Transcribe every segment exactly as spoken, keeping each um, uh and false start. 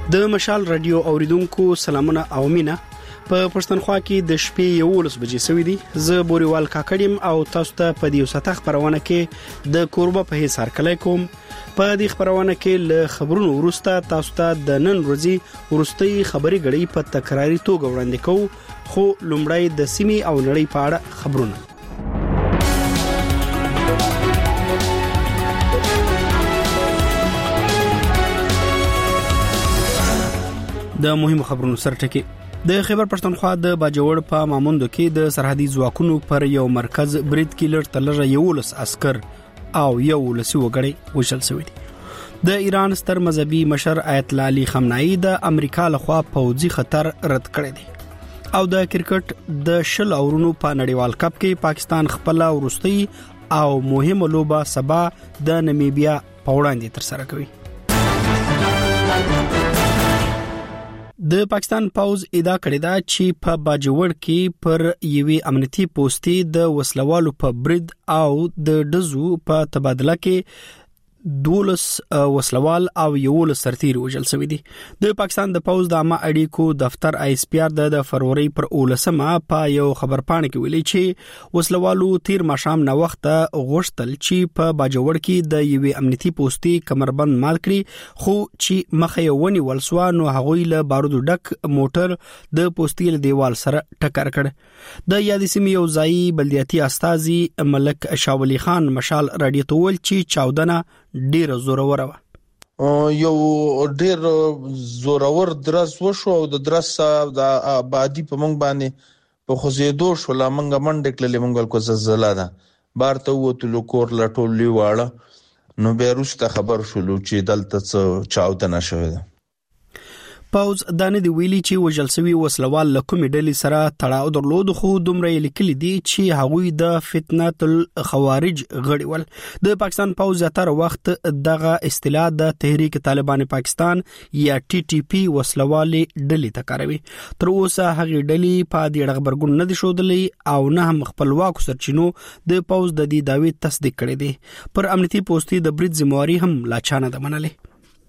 د مشال رادیو اوریدونکو سلامونه او مینه. په پښتونخوا کې د شپې یولس بجې سوي دي. زه بوريوال کاکړم او تاسو ته په دې وساته خبرونه کې د کوربه په هیڅ هرکلی کوم. په دې خبرونه کې له خبرونو ورسته تاسو ته د نن ورځې ورستي خبري غړي په تکراری توګه وړاندې کوو، خو لومړی د سیمې او نړۍ په اړه خبرونه. د مهمو خبرونو سرټکی. د خیبر پښتونخوا د باجوړ په ماموندو کې د سرحدي ځواکونو پر یو مرکز برید کیلر تلره یولس عسكر او یو لسی وګړي وشل شوی دي. د ایران ستر مذهبي مشر آیت الله علي خامنه‌ای د امریکا لخوا پوځي خطر رد کړی دی. او د کرکټ د شل اورونو په نړیوال کپ کې پاکستان خپل ورستي او مهمه لوبه سبا د نمیبیا په وړاندې تر سره کوي. د پاکستان پوز ادعا کړې ده چې په باجوړ کې پر یوې امنیتي پوسټي د وسلوالو په برید او د دزو په تبادله کې دولس وسلوال او یو سرتیر وژل شوی دي. د پاکستان د پوز د عامه اړیکو دفتر آی اس پی آر د فروری پر اولسمه په یو خبرپاڼه کې ویلي چې وسلوالو تیر ماشام نه وخت غوښتل چې په باجوړ کې د یوې امنیتي پوسټي کمربند مات کړي، خو چې مخه یې ونیول سو نو هغوی له بارودو ډک موټر د پوسټي له دیوال سره ټکر کړ. د یادې سیمې یو ځایي بلدیاتي استاذي ملک شاولی خان مشال رادیو ته ویل چې چاودنه ډیر زورور و. یو ډیر زورور درس وشو او د درس د آبادی په مونږ باندې په خوځېدو شو. لا مونږ منډه کړلې مونږ کو زلزلہ ده بارته وته لوکور لټول لیواله نو به روسته خبر شولو چې دلته څه چاودنه شوه ده. پوز دانه دی ویلي چې وجلسوي وسلوال لکومې ډلې سره تړاو درلود، خو دومره لیکلي دي چې هغوی د فتنه الخوارج غړي ول. د پاکستان پوز تر وخت دغه اصطلاح د تحریک طالبان پاکستان یا ټي ټي پی وسلوالي ډلې تکاروي. تر اوسه هغه ډلې په دې خبرګون نه دي شودلې او نه هم خپلواک سرچینو د پوز د دې داوی تصدیق کړي دي. پر امنیتي پوسټي د برید ذمہواری هم لا چانه ده منلې.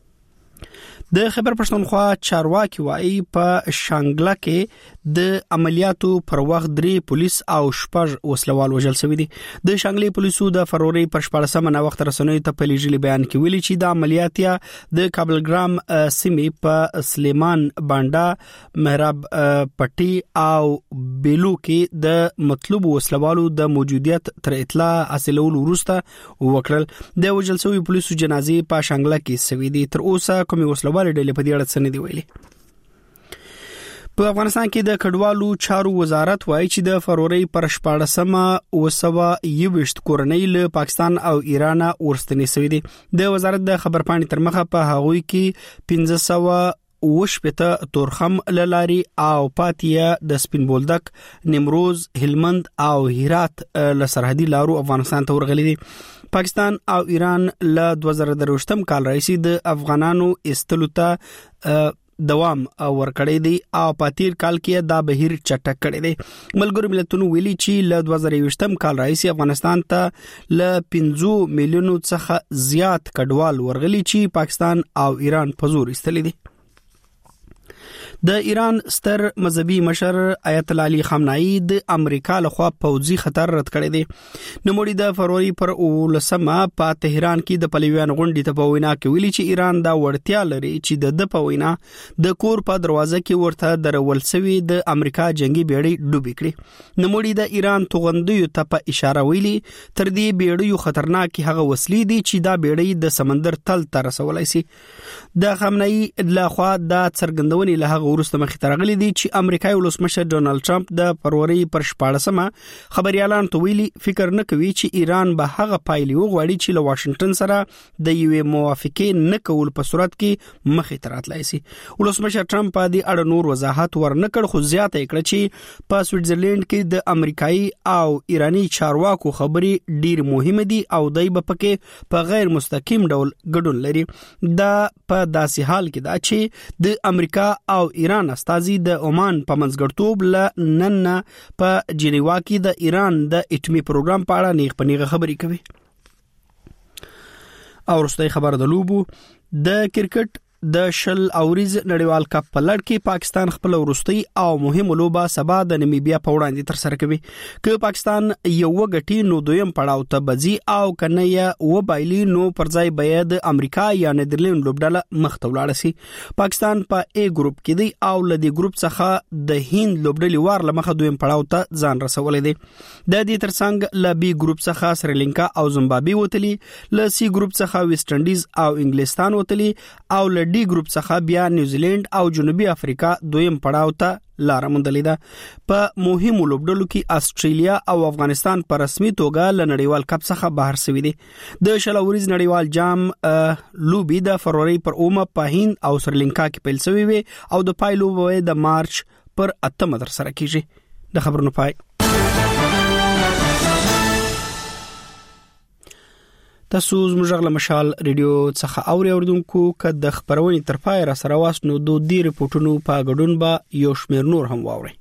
د خیبر پښتونخوا چارواکي وايي په شانګله کې د عملیاتو پر وخت درې پولیس او شپږ وسلوال وژل شوی دي. د شانګلې پولیسو د فروری پر شپږمه نه وخت رسنوي ته په لیږلي بیان کې ویلي چې د عملیاتیا د کابل ګرام سیمې په سلیمان بانډا محراب پټي او بیلو کې د مطلوب وسلوالو د موجودیت تر اطلاع حاصلولو وروسته وکړل. د وژل شوی پولیسو جنازې په شانګله کې سوي دي. تر اوسه کومي وسلوال ډلې په دې اړه څه نه دی ویلي. په افغانستان کې د کډوالو چارو وزارت وایي چې د فروری پر شپږمه وسوه یوشت کورنۍ له پاکستان او ایران ورستنې شوې دي. د وزارت د خبرپاڼې تر مخه په هغوی کې پنځه سوه وشپته تورخم للاري او پاتیا د سپین بولدک، نیمروز، هلمند او هرات له سرحدي لارو افغانستان ته ورغلي دي. پاکستان او ایران له دوه زره درویشتم کال راهیسې د افغانانو استلو ته دوام ورکړی دی او په تیر کال کې دا بهیر چټک کړی دی. ملګرو ملتونو ویلي چې له دوه زره یوویشتم کال راهیسې افغانستان ته له پنځه میلیونو څخه زیات کډوال ورغلي چې پاکستان او ایران په زور ایستلي دي. د ایران ستر مذهبي مشر آیت الله علي خامنه‌ای د امریکا لخوا پوځي خطر رد کړی دی. نوموړي د فروری پر اولسمه په تهران کې د پلویان غونډې ته په وینا کې ویلي چې ایران دا وړتیا لري چې د د په وینا د کور په دروازه کې ورته درول سوي د امریکا جنگي بیړۍ ډوبې کړي. نوموړي د ایران توغندیو ته په اشاره ویلي تر دې بیړیو خطرناک هغه وسلې دي چې دا بیړۍ د سمندر تل ته رسولای شي. د خامنه‌ای لخوا دا څرګندونې له ورسته مخې ته راغلي دي چې امریکایي ولسمشر ډونالد ټرمپ د فروری پر شپږمه خبريالان ته ویلي فکر نه کوي چې ایران به هغه پایلې وغواړي چې له واشنگټن سره د یوې موافقې نه کول په صورت کې مخې ته راتلای شي. ولسمشر ټرمپ په دې اړه نور وضاحت ورنکړ، خو زیاته کړه چې په سویټزرلند کې د امریکایي او ایرانی چارواکو خبرې ډیر مهمه دي او دای په پکې په غیر مستقیم ډول ګډون لري. دا په داسې حال کې دا چې د امریکا او ایران استازي د عمان په منځګړتوب ل نن په جنیوا کې د ایران د اټومي پروګرام په اړه نیغ پنیغه خبرې کوي. او رستای خبر د لوبو د کرکټ د شل اوریز نړیوال کپ په لړ کې پاکستان خپل وروستي او مهم لوبه سبا د نمیبیا په وړاندې تر سره کوي. که پاکستان یو وګټي نو دویم پړاو ته بځي او کنه یې و بایلی نو پر ځای به د امریکا یا نیدرلند لوبډله مخ ته ولاړ شي. پاکستان په ا ګروپ کې دی او لدی ګروپ څخه د هند لوبډلې وار لمخه دویم پړاو ته ځان رسولې دی. د دې ترڅنګ ل بی ګروپ څخه سریلانکا او زیمبابوې وتلی، ل سی ګروپ څخه ویسټ انډیز او انګلستان وتلی او ل ډي ګروپ څخه بیا نیوزیلند او جنوبي افریقا دویم پړاو ته لار موندلې ده. په مهمو لوبډلو کې استرالیا او افغانستان په رسمي توګه ل نړیوال کپ څخه بهر شوي دي. د شل اوریز نړیوال جام لوبي د فروری پر اومه په هند او سریلانکا کې پیل شوی وي او د پای لوبه د مارچ پر اتمه تر سره کیږي. د خبرونو پای. تاسو زموږ له مشال ریډیو څخه اوري اوردونکو که د خبرونې تر پای را سره واست نو د دې ریپورتونو په غډون با یو شمیر نور هم واوري.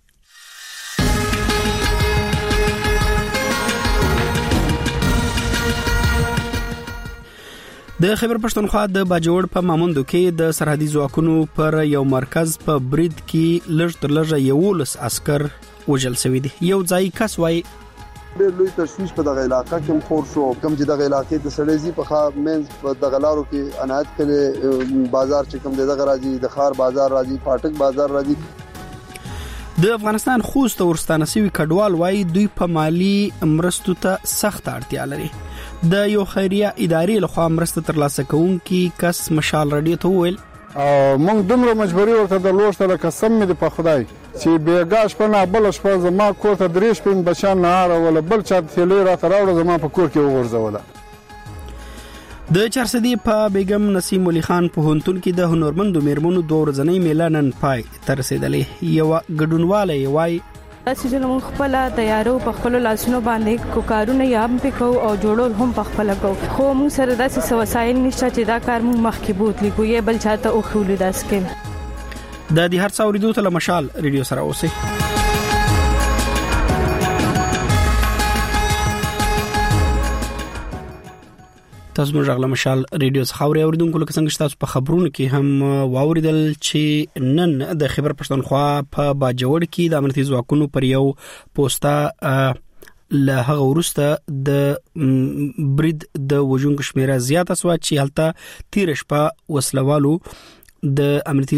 د خیبر پښتونخوا د باجوړ په ماموندو کې د سرحدي ځواکونو پر یو مرکز په برید کې لږ تر لږه یولس عسكر وژل شوي دي. یو ځای کس وایي ډېر لوی تشویش په دغه علاقې کې خور شو، کوم چې دغه علاقې د سړېزي په خا مینز په دغه لارو کې عنایت کړي بازار چې کوم دغه راځي د خار بازار راځي پاټک بازار راځي. د افغانستان خوست ورستانه سوي کډوال وایي دوی په مالی مرستو ته سخت اړتیا لري. د یو خیریه ادارې لخوا مرسته ترلاسه کوونکي کس مشال رادیو ته وویل او موږ دومره مجبوري ورته درلوشته لکه سم مې د په خدای چې بیګا شپه نه بل شپه زما کور ته درې شپې بچان نه راوړل، بل چا تلې راته راوړل زما په کور کې وغورځوله. د چارسدي په بیگم نسیم علي خان په هونتون کې د هنرمندو میرمنو دوه ورځنۍ میله نن پای ته رسیدلې. یو ګډونواله وایي چې موږ خپل تیارو په خپل لاسونو باندې کو کارونه یام پکو او جوړول هم په خپل کو، خو موږ سره داسې وسایل نشته چې دا کار موږ مخکې بوتلی کو یې بل چاته او خولي داس کې. د دې هر څو ریډیو ته مشال ریډیو سره اوسئ. تاسو موږ غلا مشال ریډیو څخه اوري اوریدونکو لکه څنګه تاسو په خبرونو کې هم واوریدل چې نن د خیبر پښتونخوا په باجوړ کې د امنیتي ځواکونو پر یو پوسټا له هغه وروسته د برید د وژونکو شمیره زیاته شوه چې هلته تیر شپه وسلوالو د امنیتي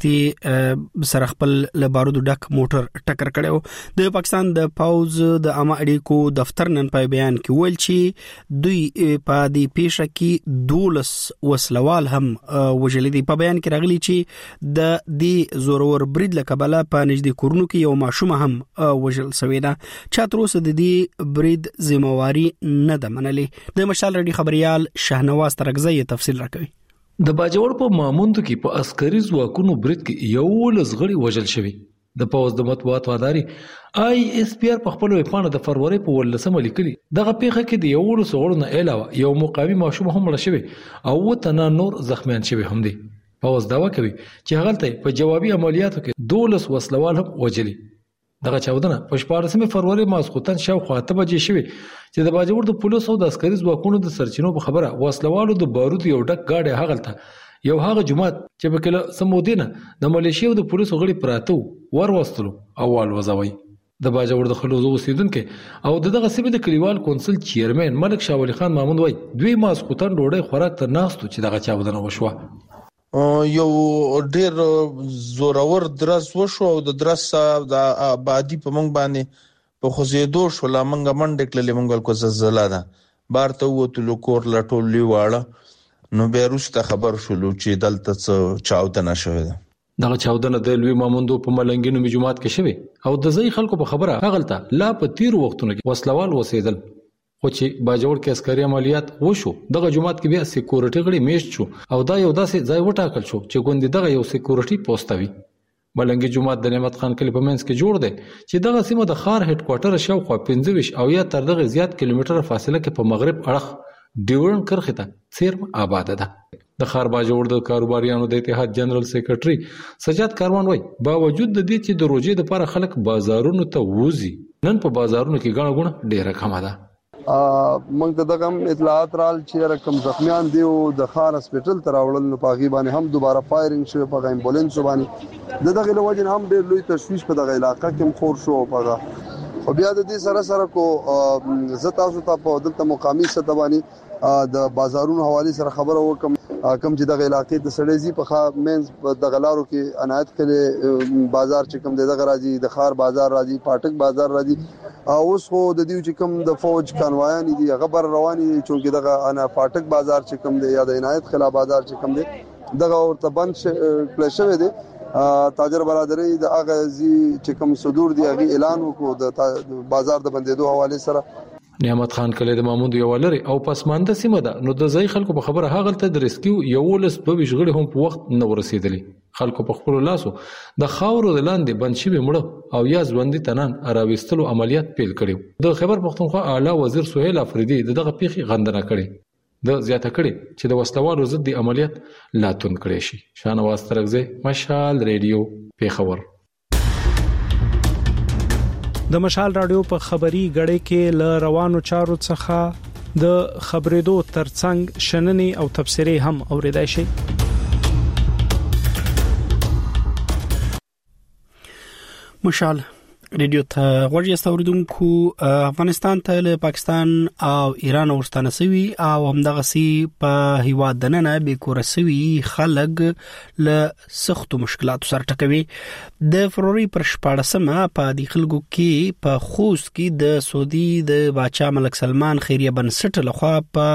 پوسټي سره خپل له بارودو ډک موټر ټکر کړو. د پاکستان د پاوز د عامه اړیکو دفتر نن په بیان کې ویل چې دوی په دې پیښه کې دولس وسلوال هم وژل دي. په بیان کې راغلي چې د دې زورور برید له کبله په نږدې کورونو کې یو ماشوم هم وژل شوی ده. چا تر اوسه د دې برید ذمہواری نه ده منلې. د مشال رډي خبريال شهنواز ترغزي تفصیل راکوي. د باجوړ په ماموندو کې په عسکري ځواکونو برید کې یو لزغړی وژل شوی. د پوز د مطبوعات واداري آی اس پی آر په خپل ویبپاڼه د فروری په ولسمه لیکلي دغه پیښه کې د یو لسغړو نه علاوه یو مقاومي ماشوم هم مړ شوی او وتنه نور زخمیان شوی هم دي. پوز داوا کوي چې هغه په جوابي عملیاتو کې دولس وسلوال هم وژلي. دغه چاودنه په شپاړسمه فروری ماسخوتن شاوخوا اته بجې شوی چې د باجوړ د پولیسو او د عسکري ځواکونو د سرچینو په خبره وسلوالو د بارود یو ډک گاډي هغلته یو هغه جماعت چې په کله سمودینه د ملیشیا او د پولیسو غړي پراته ور وستلو اول وزوي. د باجوړ د خلوزو اوسیدونکو او دغه سیمې د کلیوال کونسل چیرمن ملک شاه ولی خان مامون وای دوی ماسخوتن ډوډۍ خوراک ته ناستو چې دغه چاودنه وشوه. یو ډیر زورور درس وشو او د درس د آبادی په مونږ باندې په خوځېدو شو لامنګ منډه کړلې مونږ کو زلزلہ ده بار ته وته لوکور لټول لیواله نو بیروسته خبر شولو چې دلته څه چاودنه شوې ده. دغه چاودنه د لوی ماموندو په ملنګینو می جماعت کې شوه او د ځای خلکو په خبره هغلته لا په تیر وختونو کې وسلوال وسیدل خو چې باجوړ کې عسکري عملیات وشو دغه جماعت کې بیا سکیورټي غړي میشت شو او دا یو داسې ځای وټاکل شو چې ګوندې دغه یو سکیورټي پوسټوي. ملنګي جماعت د نعمت خان کلی په منځ کې جوړ دی چې دغه سیمه د خار هډ کوارټر شاوخوا پنځه ویشت او یا تر دغه زیات کیلومتره فاصله کې په مغرب اړخ ډیورن کرخه ته سیرم آباد ده. د خار باجوړ د کاروباریانو د اتحاد جنرال سیکریټري سجاد کاروان وای باوجود د دې چې د روزي د لپاره خلک بازارونو ته وځي نن په بازارونو کې غاڼه غونه ډیره کمه ده. موږ ته دغه اطلاعات رال چې رقم زخمیان دی او د خار هسپټل ته راوړل نو پاغي باندې هم دوباره فایرینګ شو په امبولانس باندې د دغه لوجن هم ډېر لوی تشویش په دغه علاقې کې خور شو پغه او بیا د دې سره سره کو زه تاسو ته په دلته مقامي سطح باندې د بازارونو حواله سره خبره وکم کم چې دغه علاقې د سړېزي په خا مینز د غلارو کې عنایت کړي بازار چې کم دغه راځي د خار بازار راځي پاټک بازار راځي اوس خو د دې چې کم د فوج کانوایان دي هغه بر رواني چې دغه انا پاټک بازار چې کم دی یا د عنایت خلا بازار چې کم دی دغه ورته بند کړل شوی دی تاجر برادری د اغازي چې کوم صدور دی هغه اعلان وکړو د بازار د بندیدو حواله سره. نعمت خان کله د ماموند یو لري او پسمانده سیمه ده نو د ځای خلکو په خبره هغه ته د ریسکیو یو لس دوه شغل هم په وخت نه ورسېدلی. خلکو په خپل لاسو د خاورو د لاندې بند شوی مړه او یا ځوندي تنان راويستلو عملیات پیل کړي. د خبر پښتونخوا اعلی وزیر سهیل افریدي دغه پیخي غندنه کړي د زیاته کړي چې د وسلوالو ضد عملیات لا تون کړي شي. شانواز ترغزه مشال ریډیو پیښور. د مشال رادیو په خبري غړې کې ل روانو چارو څخه د خبرېدو ترڅنګ شننې او تبصرې هم اوریدای شي. مشال ریډیو ته غوړی استوریدونکو افغانستان ته له پاکستان او ایران ورستانه سوي او همدغه سي په هیواد دننه به کورسوي خلک له سخت مشکلات سره ټکوي. د فروری پر شپاړسمه په د خلکو کې په خوست کې د سعودي د باچا ملک سلمان خیریه بنسټ لخوا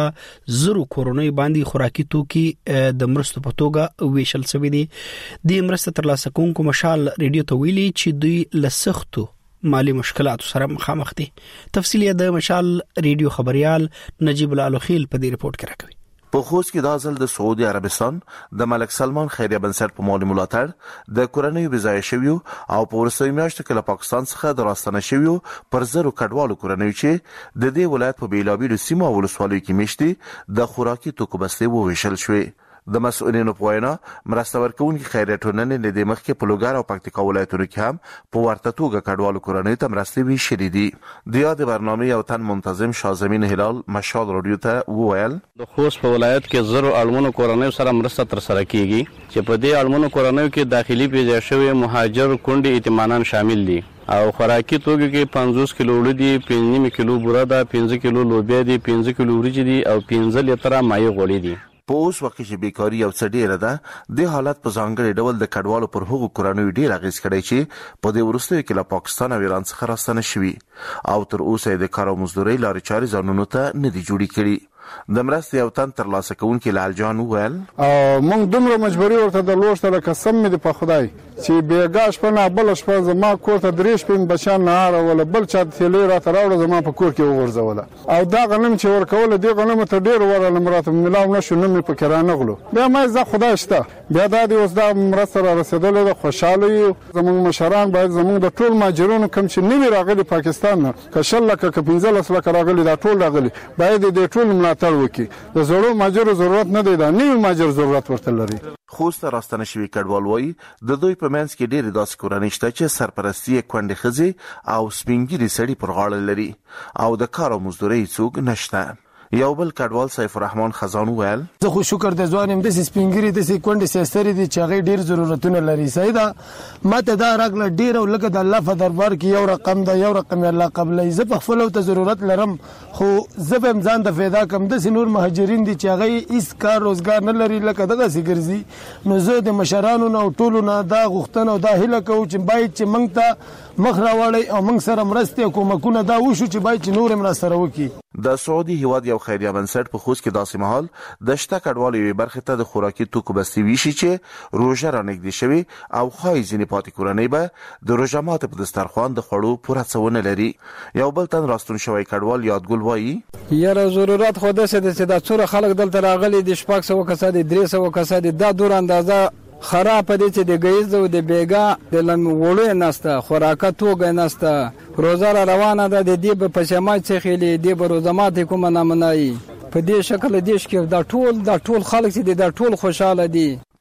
په زرو کورونی باندې خوراکي توکي د مرستو په توګه ویشل شوی دي. د مرسته تر لاسه کوونکو مشال ریډیو ته ویلي چې دوی له سخت مالی مشکلات سره مخامخ دي. تفصیلی د مشال ریډیو خبريال نجیب الالخیل په دې رپورت کې راکوي. په خوست کې د ازل د سعودي عربستان د ملک سلمان خیریه بنسټ په مالی ملاتړ د کورنۍ وزای شویو او په ورسوي میاشتو کې له پاکستان څخه د راستنه شویو پر زرو کډوالو کورنۍ چې د دې ولایت په بیلابیلو سیمو او ولسوالیو کې میشتي د خوراکي توکو بستې وویشل شوې. د مسؤلینو په وینا مرسته ورکوونکي خیریه ټولنې د دې مخکې په لوګر او پکتیکا ولایتونو کې هم په ورته توګه کډوالو کورنۍ ته مرستې ویشلې دي. د یاد برنامه یو تن منتظم شازمین هلال مشال رادیو ته وویل د خوست په ولایت کې زرو اړمنو کورنۍ سره مرسته تر سره کیږي چې په دې اړمنو کورنۍ کې داخلي پیدا شوی مهاجر کونډې ایتمانان شامل دي او خوراکي توکو کې پنځوس کیلو وړدي، پنځه کیلو بوره ده، پنځه کیلو لوبیا دي، پنځه کیلو وریجې دي او پنځه لیټره مایع غوړي دي. په اوس وخت کې بیکاری او څډیره ده د حالت په ځانګړي ډول د کډوالو پر هغو کورنۍ ډیر اغیز کړی چې په دې ورستیو کې له پاکستان او ایران څخه راستنه شوي او تر اوسه د کار او مزدوري لارې چارې ځانونو ته نه دي جوړې کړي. د مرستې یو تن تر لاسه کوونکی لال جان وویل موږ دومره مجبوري ورته درلوشته لکه سم مې د په خدای چې بیګا شپه نه بل شپه زما کور ته درې شپې بچان نه راوړل بل چا تلې راته راوړل زما په کور کې وغورځول او دا غنم چې ورکول دي غنم ته ډیر ورل مراته ملاو نشو نه مې په کرانه غلو بیا مې ځه خدای شته بیا د دې اوس دا مرسته را رسیدلې د خوشاله زموږ مشران باید زموږ د ټول ماجرونو کم چې نوی راغلي پاکستان نه کشل لکه پنځلس لکه راغلي دا ټول راغلي باید د ټول ملاتړ وکړي. د زړو ماجر ضرورت نه دی دا نوی ماجر ضرورت ورته لري. خوست راستنه شوی کډوال وایي د دوی په منځ کې ډېر داسې کورنۍ شته چې سرپرستی کونډې ښځې او سپینګیري سړي پر غاړه لري او د کار او مزدوري څوک نشته. یو بل کډوال سیف الرحمن خزان ویل زه خو شکر د ځوانم د سپینګری د سکونډ سیستري دي چې هغه ډیر ضرورتونه لري. سیدا ماته دا راغله ډیر او لکه د الله په دربار کې یو رقم دا یو رقم الله قبلې زه په خپل ته ضرورت لرم خو زه به ځان د فایده کم د سنور مهاجرین دي چې هغه هیڅ کار روزګار نه لري لکه دغه سګرزي نو زه د مشرانو نو ټولو نه دا غوښتنه او دا هیله کوم چې باید چې موږ ته مخ راوړی او موږ سره مرستې کومکونه دا وشو چې باید چې نور مرسته وکړي. د سعودي هیواد یو خیریه بنسټ په خوست کې داسې مهال د شته کډوالو یوې برخې ته د خوراکي توکو بستې ویشي چې روژه رانږدې شوې او ښایي ځینې پاتې کورنۍ به د روژه ماتې په دسترخوان د خوړو پوره څه ونه لري. یو بل تن راستون شوی کډوال یادګل وایي یاره ضرورت خو داسې ده چې دا څوره خلک دلته راغلي دي شپږ سوه کسه دي درې سوه کسه دي دا دور اندازه خراب دي چې د ګیز او د بیګا د لنوړو نسته خوراکه توګه نسته روزه روانه ده د دې په پښمای څخه دې په روزمات کومه نامنای په دې شکل دیش کې دا ټول دا ټول خلک دي دا ټول خوشاله دي.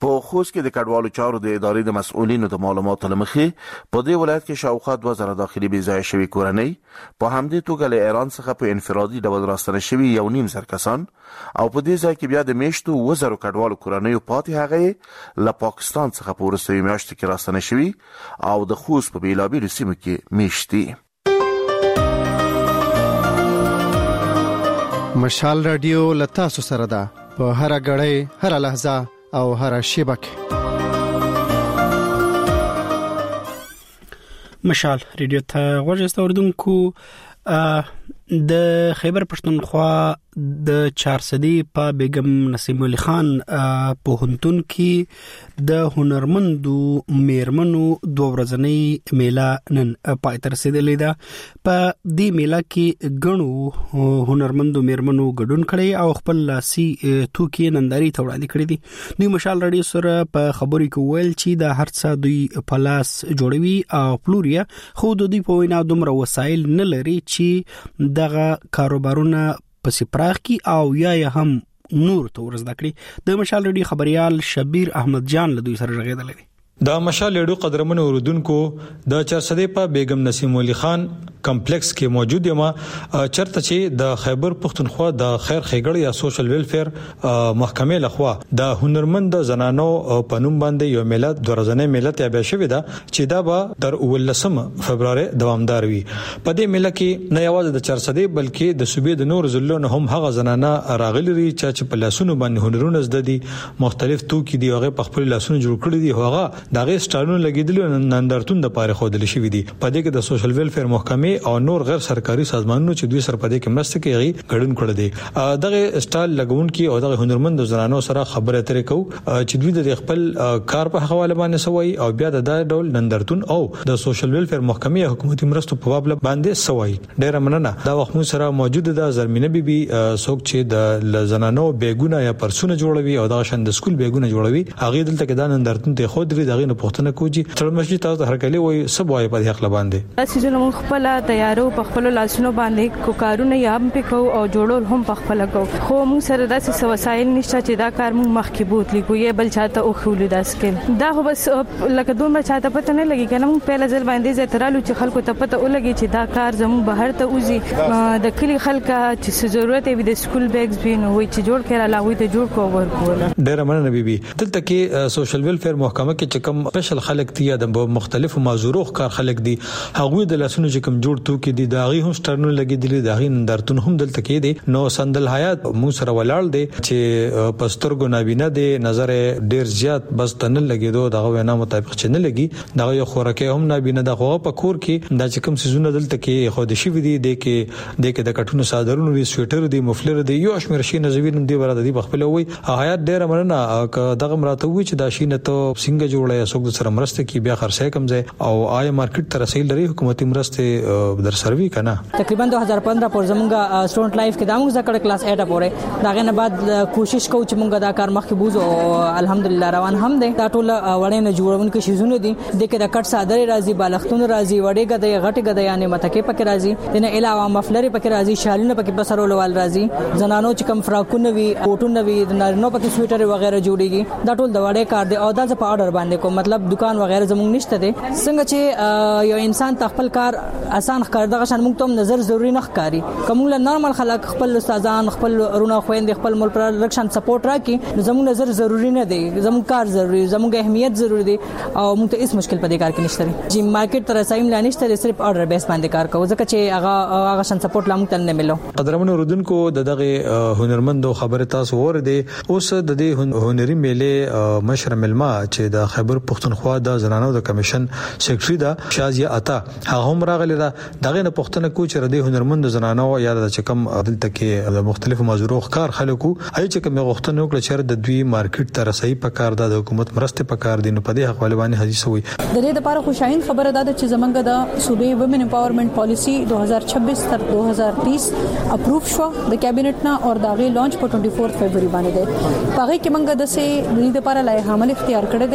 په خوست کې د کډوالو چارو د ادارې د مسؤلینو د معلوماتو لمخې په دې ولایت کې شاوخوا دوه زره داخلي بې ځایه شوي کورنۍ په همدې توګه له ایران څخه په انفرادي ډول راستنه شوي یو نیم زر کسان او په دې ځای کې بیا د میاشتو اووه زرو کډوالو کورنیو پاتې هغې له پاکستان څخه په وروستیو میاشتو کې راستنه شوي او د خوست په بېلابېلو سیمو کې میشتي. مشال رادیو له تاسو سره ده په هره غړۍ هره لحظه او هر شیبه کې. مشال ریډیو ته ورجسته اوردونکو د خیبر پښتونخوا د چارسدي په بیگم نسیم علي خان په هنتون کې د هنرمندو میرمنو دوه ورځنۍ میله نن پای ته رسیدلې ده. په دې میله کې غنو هنرمندو میرمنو ګډون کړي او خپل لاسي توکي ننداري ته وړاندې کړي دي. دوی مشال رادیو سره په خبرو کې ویل چې د هر څه دوی په لاس جوړوي او پلوریا خو د دوی په وینا دومره وسایل نه لري چې دغه کاروبارونه پسې پراخ کی او یا هم نور ته ورزده کړي. د مشال رادیو خبريال شبیر احمد جان له دوی سره غږیدل دي. دا مشال رادیو قدرمنو اوردونکو د چارسدي په بیگم نسیم علي خان کمپلیکس کې موجود یم چرته چې د خیبر پښتونخوا د خیر ښېګړې یا سوشل ویلفیر محکمې لخوا د هنرمند زنانو په نوم باندې یو میله د ورځنۍ میله تابع شوې ده چې دا به تر اولسم فبراير دوامدار وي. په دې میله کې نه یوازې د چارسدي بلکې د صوبې د نور ضلعو نه هم هغه زنانه راغلي دي چې په لاسونو باندې هنرونه زده دي مختلف توکي دي هغه په خپل لاسونو جوړ کړی دي هغه دغه سټارونو لګیدل نندارتون د پاره خودل شوې دي. په دې کې د سوشل ویلفیر محکمې او نور غیر سرکاري سازمانونو چې دوی سره په دې کې مرسته کوي غړن کړل دي. دغه سټال لګون کې او دغه هنرمند زنانو سره خبره اترې کو چې دوی د خپل کار په حواله باندې سوي او بیا د ډول نندارتون او د سوشل ویلفیر محکمې حکومتي مرستو په باب باندې سوي. ډېر مننه. دا وخت مو سره موجود ده زرمینه بیبي څوک چې د زنانو بیګونه یا پرسونه جوړوي او د شند سکول بیګونه جوړوي هغه دلته کې د نندارتون ته خو درې دغه نه پوښتنه کوي تر مسجد تاسو هرکلی وي سب وای په حق لباندې تاسو نو خپل تیارو په خپل لاسونو باندې کو کارونه یا هم پکو او جوړول هم په خپل کو خو موږ سره داسې وسایل نشته چې دا کار موږ مخکې بوتلی کوی بل چاته او خولو داس کې دا خو بس لکه دومره چاته پته نه لګي کنه موږ په لزل باندې زترالو چې خلکو ته پته ولګي چې دا کار زموږ بهر ته اوزي د کلی خلک چې ضرورت وي د سکول بیگز وي نو وي چې جوړ کړه لا وي ته جوړ کو ورکول. ډېر مننه بیبي. دلته کې سوشل ویلفیر محکمه کې چې کوم سپیشل خلک دي د مختلفو معذورو کار خلک دي هغه د لاسونو چې کوم جوړ تو کې دي دا غي هم سټرنو لګیدلې دا غي نندارتون هم دلته کې دي. نو سندل حیات مو سره ولاړ دي چې پسترګو نابینا دي نظر ډیر زیات بس تنل لګیدو دا وینا مطابق چې نه لګي دا یو خورکه هم نابینا د غو په کور کې دا چې کوم سيزونه دلته کې خو د شي ودی د کې د کې د کټونو صادرونو وی سویټر دي مفلر دي یو شمیر شي نزوین دي ورته دي بخپل وي حیات ډیر مننه دغه مراته وي چې دا شي نه ته څنګه جوړه سوګ سره مرسته کی بیا خرڅه کم ځای او آی مارکیټ تر رسیدل لري حکومتي مرسته در سروي کنه. تقریبا دو هزار پندرہ پر زمونږه سټوډنټ لایف کې دا موږ ذکر کلاس اټ پورې دا غنه بعد کوشش کوو چې موږ دا کار مخکې بوزو او الحمدلله روان هم دي. دا ټول وړې نه جوړونکو شیزونه دي د کې د کټ صادره راځي بالښتونه راځي وړې غدې غټې غدې یعنی متکې پکې راځي دنه علاوه مفلر پکې راځي شالونه پکې بسرول وال راځي زنانو چې کم فراکونه وي کوټونه وي نارینو پکې سویټر وغیرہ جوړيږي دا ټول د وړې کار دي او دا په آرډر باندې کو مطلب دکان وغیرہ زموږ نشته دي څنګه چې یو انسان خپل کار آسان ښکار دغه شان موږ ته نظر ضروری نه ښکاری کومه نارمل خلک خپل استادان خپل رونه خويند خپل مل پروډکشن سپورټ راکې زموږ نظر ضروری نه دی زموږ کار ضروری زموږ اهمیت ضروری دی او موږ ته هیڅ مشکل په دې کار کې نشته جی مارکیټ تر سایم لا نشته صرف آرډر بیس باندې کار کوو ځکه چې هغه هغه شان سپورټ لا موږ ته نه ملو. قدرمن رودونکو دغه هنرمندو خبره تاسو ور دي اوس د دې هنري میله مشر ملما چې د خیبر پښتونخوا د زنانو د کمیشن سیکریټری دا شازیه عطا هغه هم راغلی دا دغه نه پښتنه کو چې د هنرمند زنانو یا د چکم دلته کې د مختلفو مزورو کار خلکو اي چې کوم غوښتنه وکړه چې د دوی مارکیټ ته رسي په کار د حکومت مرسته په کار دي نو په دې حواله باندې حدیث وي. د دې لپاره خوشاین خبره ده چې زمونږ د صوبې وومن امپاورمنت پالیسی دو هزار چھبیس تر دو هزار تیس اپروو شو د کابینټ نه او دا غي لانچ په چوبیس فروری باندې ده. پاره کې موږ د سه د دې لپاره لایحه عمل اختیار کړی دی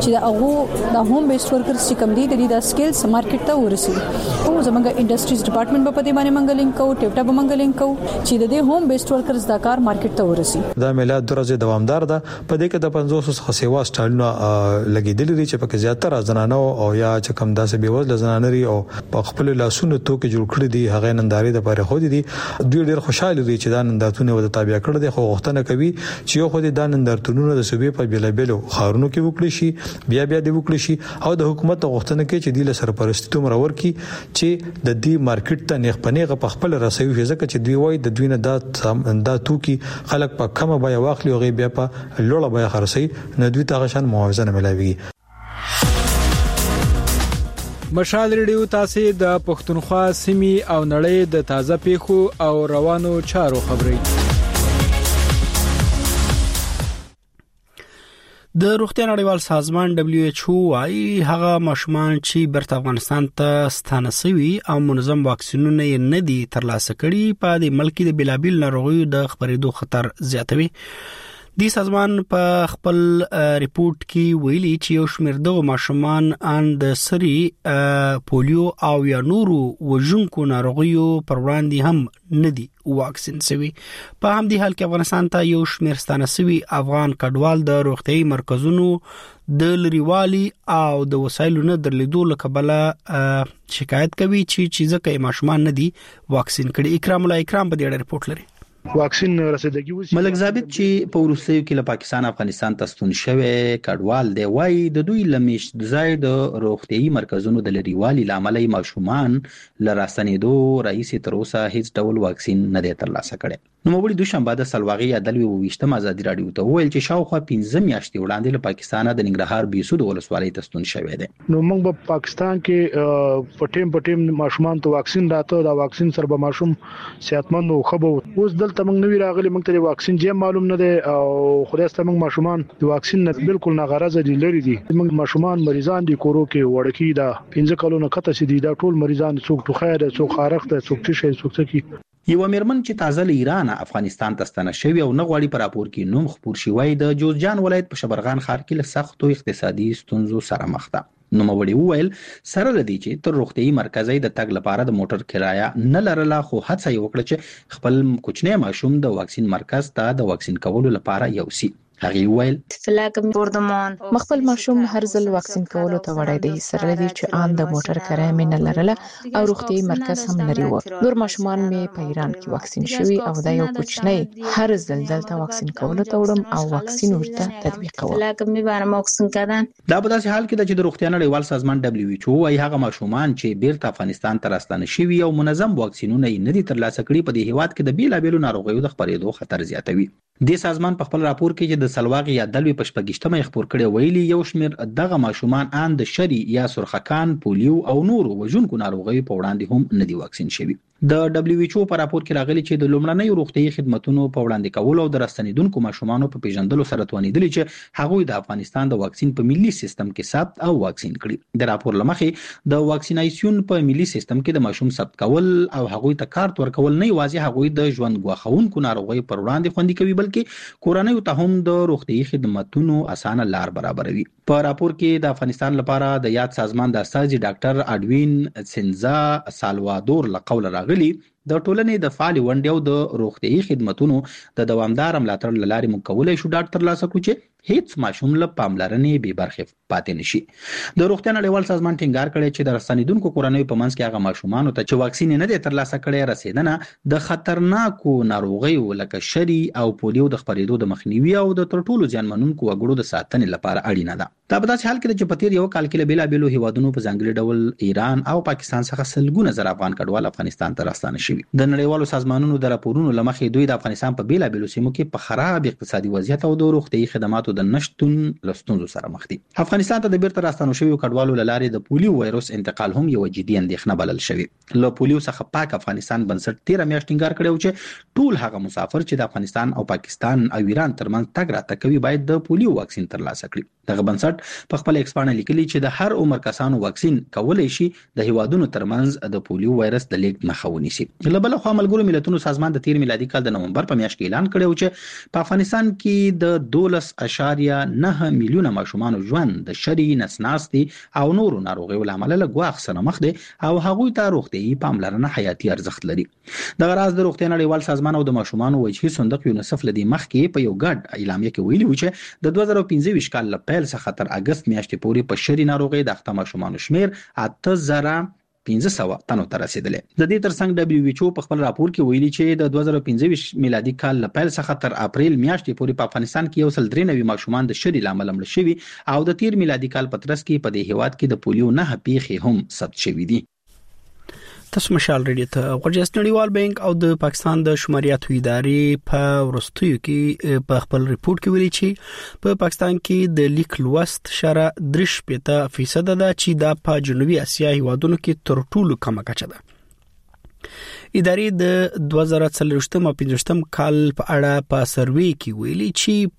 چې دا هغه د هوم بیسډ ورکرز چې کوم دي د دې د سکلز مارکیټ ته ورسي او زمونږ انډستریز ډپارټمنټ په دې باندې منګلینګ کو ټیپټا په منګلینګ کو چې د دې هوم بیسډ ورکرز دا کار مارکیټ ته ورسي. دا میلاد درځي دوامدار ده په دې کې د پنځوس څخه سیوا سټایلونه لګیدل دي چې په زیاتره زنانو او یا چې کوم داسې بیوزله زنانري او په خپل لاسونو توګه جوړ کړی دي هغه ننداري د پاره خو دي دوی ډېر خوشاله دي چې دا نندارتونه د تابع کړل دي خو غوښتنه کوي چې یو خو د نندارتونونو د صوبې په بیلابلو خارونو کې وکړي شي بیا بیا د وکړي شي او د حکومت غوښتنه کوي چې د سرپرستی تمر ورکی چې د دې مارکیټ ته نه خپنه په خپل رسوي ځکه چې دوی وای د دوی نه د دا توکي خلک په کومه بیا واخلي او بیا په لوړه بیا خرسي نه دوی ته غشن معاوضه نه ملایوي. مشال ریډیو تاسو د پښتونخوا سیمې او نړۍ د تازه پیښو او روانو چارو خبري. د روغتیا نړیوال سازمان دبليو ایچ او وايي هغه ماشومان چې برت افغانستان ته ستانه شوي او منظم واکسینونه یې نه دي ترلاسه کړي په د ملک د بلابل ناروغیو د خبرېدو خطر زیاتوي. د سازمان په خپل ریپورت کې ویلي چې یو شمېر دغه ماشومان ان د سری پولیو او یا نورو وژونکو ناروغیو پر وړاندې هم نه دي واکسین شوي. په همدې حال کې افغانستان ته یو شمېر ستانه شوي افغان کډوال د روغتيایي مرکزونو د لريوالي او د وسایلو نه درلیدو لکبله شکایت کوي چې چیزه کې ماشومان نه دي واکسین کړي. اکرام الله اکرام په دې ریپورت لري. واکسین رسیدګي وسی ملک ثابت چې په روسیې کې له پاکستان افغانستان ته ستون شوی کډوال دی وای د دوی لمیش ځای د روغتيایي مرکزونو د لريوالي لامل ماشومان لراستنېدو رئیس تر اوسه هیڅ ډول واکسین نه دی ترلاسه کړی. نو مولي دوشنبه د سلواغي عدالوي وشتم ازادي رادیو ته ویل چې شاوخوا پنځه میاشتې وړاندې له پاکستان د ننګرهار بیسود ولسوالۍ ته ستون شوی دی. نو موږ په پاکستان کې پټیم پټیم ماشومان ته واکسین راته دا واکسین سره به ماشوم صحتمند او خبو اوس دلته موږ نوی راغلي موږ ته واکسین جې معلوم نه دی او خدای ستاسو موږ ماشومان د واکسین نه بالکل نه غرض دي لري دي. موږ ماشومان مریضان دي کورو کې وړکی دا پنځه کلونو کته سي دي دا ټول مریضان څوک ټوخه ده څوک خارخ ده څوک تشه څوک څکی. یو میرمن چې تازه له ایران افغانستان ته ستنه شوی او نغواړي پر راپور کې نوم خبر شوی د جوزجان ولایت په شبرغان ښار کې له سختو اقتصادي ستونزو سره مخ ده. نو مولي وویل سره لدی چې تر روغتيایي مرکزي د تګ لپاره د موټر کرایه نه لرله خو هڅه یې وکړه چې خپل کوچنی ماشوم د واکسین مرکز ته د واکسین کولو لپاره یوسي. هغه ویل مخبل ماشوم هر ځل واکسین کولو ته وړای دی سره لدی چې آن د موټر کرایه مې نه لرله او روغتيایي مرکز هم لري و. نور ماشومان مې په ایران کې واکسین شوي او دا یو کوچنی هر ځل دلته واکسین کولو ته وړم او واکسین ورته تطبیق کوم. دا په داسې حال کې د روغتیا نړیوال سازمان دبليو ایچ او وايي هغه ماشومان چې بیرته افغانستان ته راستانه شوي او منظم واکسینونه یې نه دي ترلاسه کړي په دې هیواد کې د بیلابېلو ناروغیو د خبرېدو خطر زیاتوي. د سازمان په خپل راپور کې چې د سلواغي عدالوي په شپږشتمه خبر کړي ویلي یو شمېر دغه ماشومان ان د شری یا سرخکان پولیو او نورو وژونکو ناروغیو په وړاندې هم نه دي واکسین شوي. د دبليو ایچ او په راپور کې راغلي چې د لومړنۍ روغتيایي خدماتو په وړاندې کولو او د راستنیدونکو ماشومان په پیژندلو سره توانیدل چې هغوی د افغانستان د واکسین په ملي سیستم کې ثبت او واکسین کړي. د راپور لمخې د واکسیناسیون په ملي سیستم کې د ماشوم ثبت کول او هغوی ته کارت ورکول نه یوازې هغوی د ژوند غواخونکو ناروغیو پر وړاندې خوندي کوي بلکې کورنۍ ته هم د روغتيایي خدماتو اسانه لار برابروي. په راپور کې د افغانستان لپاره د یاد سازمان د استاذ ډاکټر اډوین سنزا سالوادور لقول راغلي د ټولنې د فعال ونډې او د روغتيایي خدماتو د دوامدار ملاتړ لارې مکولای شو ډاکټر لاسه کوچ هیڅ ماشوم له پاملرنې به برخه پاتې نشي. د روغتیا نړیوال سازمان ټینګار کړی چې د رسنیدونکو کورنۍ په منځ کې هغه ماشومان ته چې واکسین نه دي ترلاسه کړي رسیدنه د خطرناکو ناروغیو لکه شری او پولیو د خبرېدو د مخنیوي او د تر ټولو ځانمنونکو وګړو د ساتنې لپاره اړینه ده. دا په داسې حال کې چې په تیر یو کال کې بیلا بیلو هیوادونو په ځانګړي ډول ایران او پاکستان څخه سلګونه زر افغان کډوال افغانستان ته راستانه شوي. د نړیوالو سازمانونو د راپورونو لمخې دوی د افغانستان په بیلا بیلو سیمو کې په خراب اقتصادي وضعیت او د روغتيایي خدماتو د نشټون لستونزو سره مخ دي. افغانستان ته د بیرته راستانو شویو کډوالو لارې د پولیو وایروس انتقال هم یو جدي اندېښنه بلل شوی. له پولیو څخه پاک افغانستان بنسټ تیر میاشت ټینګار کړی چې ټول هغه مسافر چې د افغانستان او پاکستان او ایران ترمنځ تګ راتګ کوي باید د پولیو واکسین ترلاسه کړي. دغه بنسټ په خپل ایکسپانه لیکلي چې د هر عمر کسانو واکسین کولای شي د هیوادونو ترمنځ د پولیو وایرس د لیږد مخه ونیسي. لبل خو ملګرو ملتونو سازمان د تیر میلادي کال د نومبر په میاشت کې اعلان کړی و چې په افغانستان کې د دولس اشاریه نه میلیونه ماشومان ژوند د شری نسناستي او نورو ناروغیو لامل له ګواښ سره مخ دي او هغوی ته روغتيایي پاملرنه حیاتي ارزښت لري. د غراز د روغتیا نړیوال سازمان او د ماشومان وجهي صندوق یونیسف لدی مخ کې په یو ګډ اعلامیه کې ویلي و چې د دوه زره پنځه ویشت کال له پیل څخه تر اگست میاشتې پورې په شری ناروغي د اخته ماشومان شمیر اته زره پنځه سوه تنو ته رسیدلی. د دې ترڅنګ دبليو ایچ او په خپل راپور کې ویلي چې د دوه زره پنځه ویشت میلادي کال له پیل څخه تر اپریل میاشتې پورې په افغانستان کې یو سل درې نوي ماشومان د شری لامل مړ شوي او د تیر میلادي کال په ترڅ کې په دې هیواد کې د پولیو نه پیښې هم ثبت شوي دي. تاسو مشال ریډیو ته غوږیاست. نړیوال بانک او د پاکستان د شماریاتو ادارې په ورستیو کې په خپل ریپورت کې ویلي چې په پاکستان کې د لیک لوست شره درش پته فیصد ده چې دا په جنوبي اسیا هیوادونو کې تر ټولو کمه کچه ده. ادارې د دوه زره څلرویشتم او پنځویشتم کال په اړه په سروې کې ویلي چې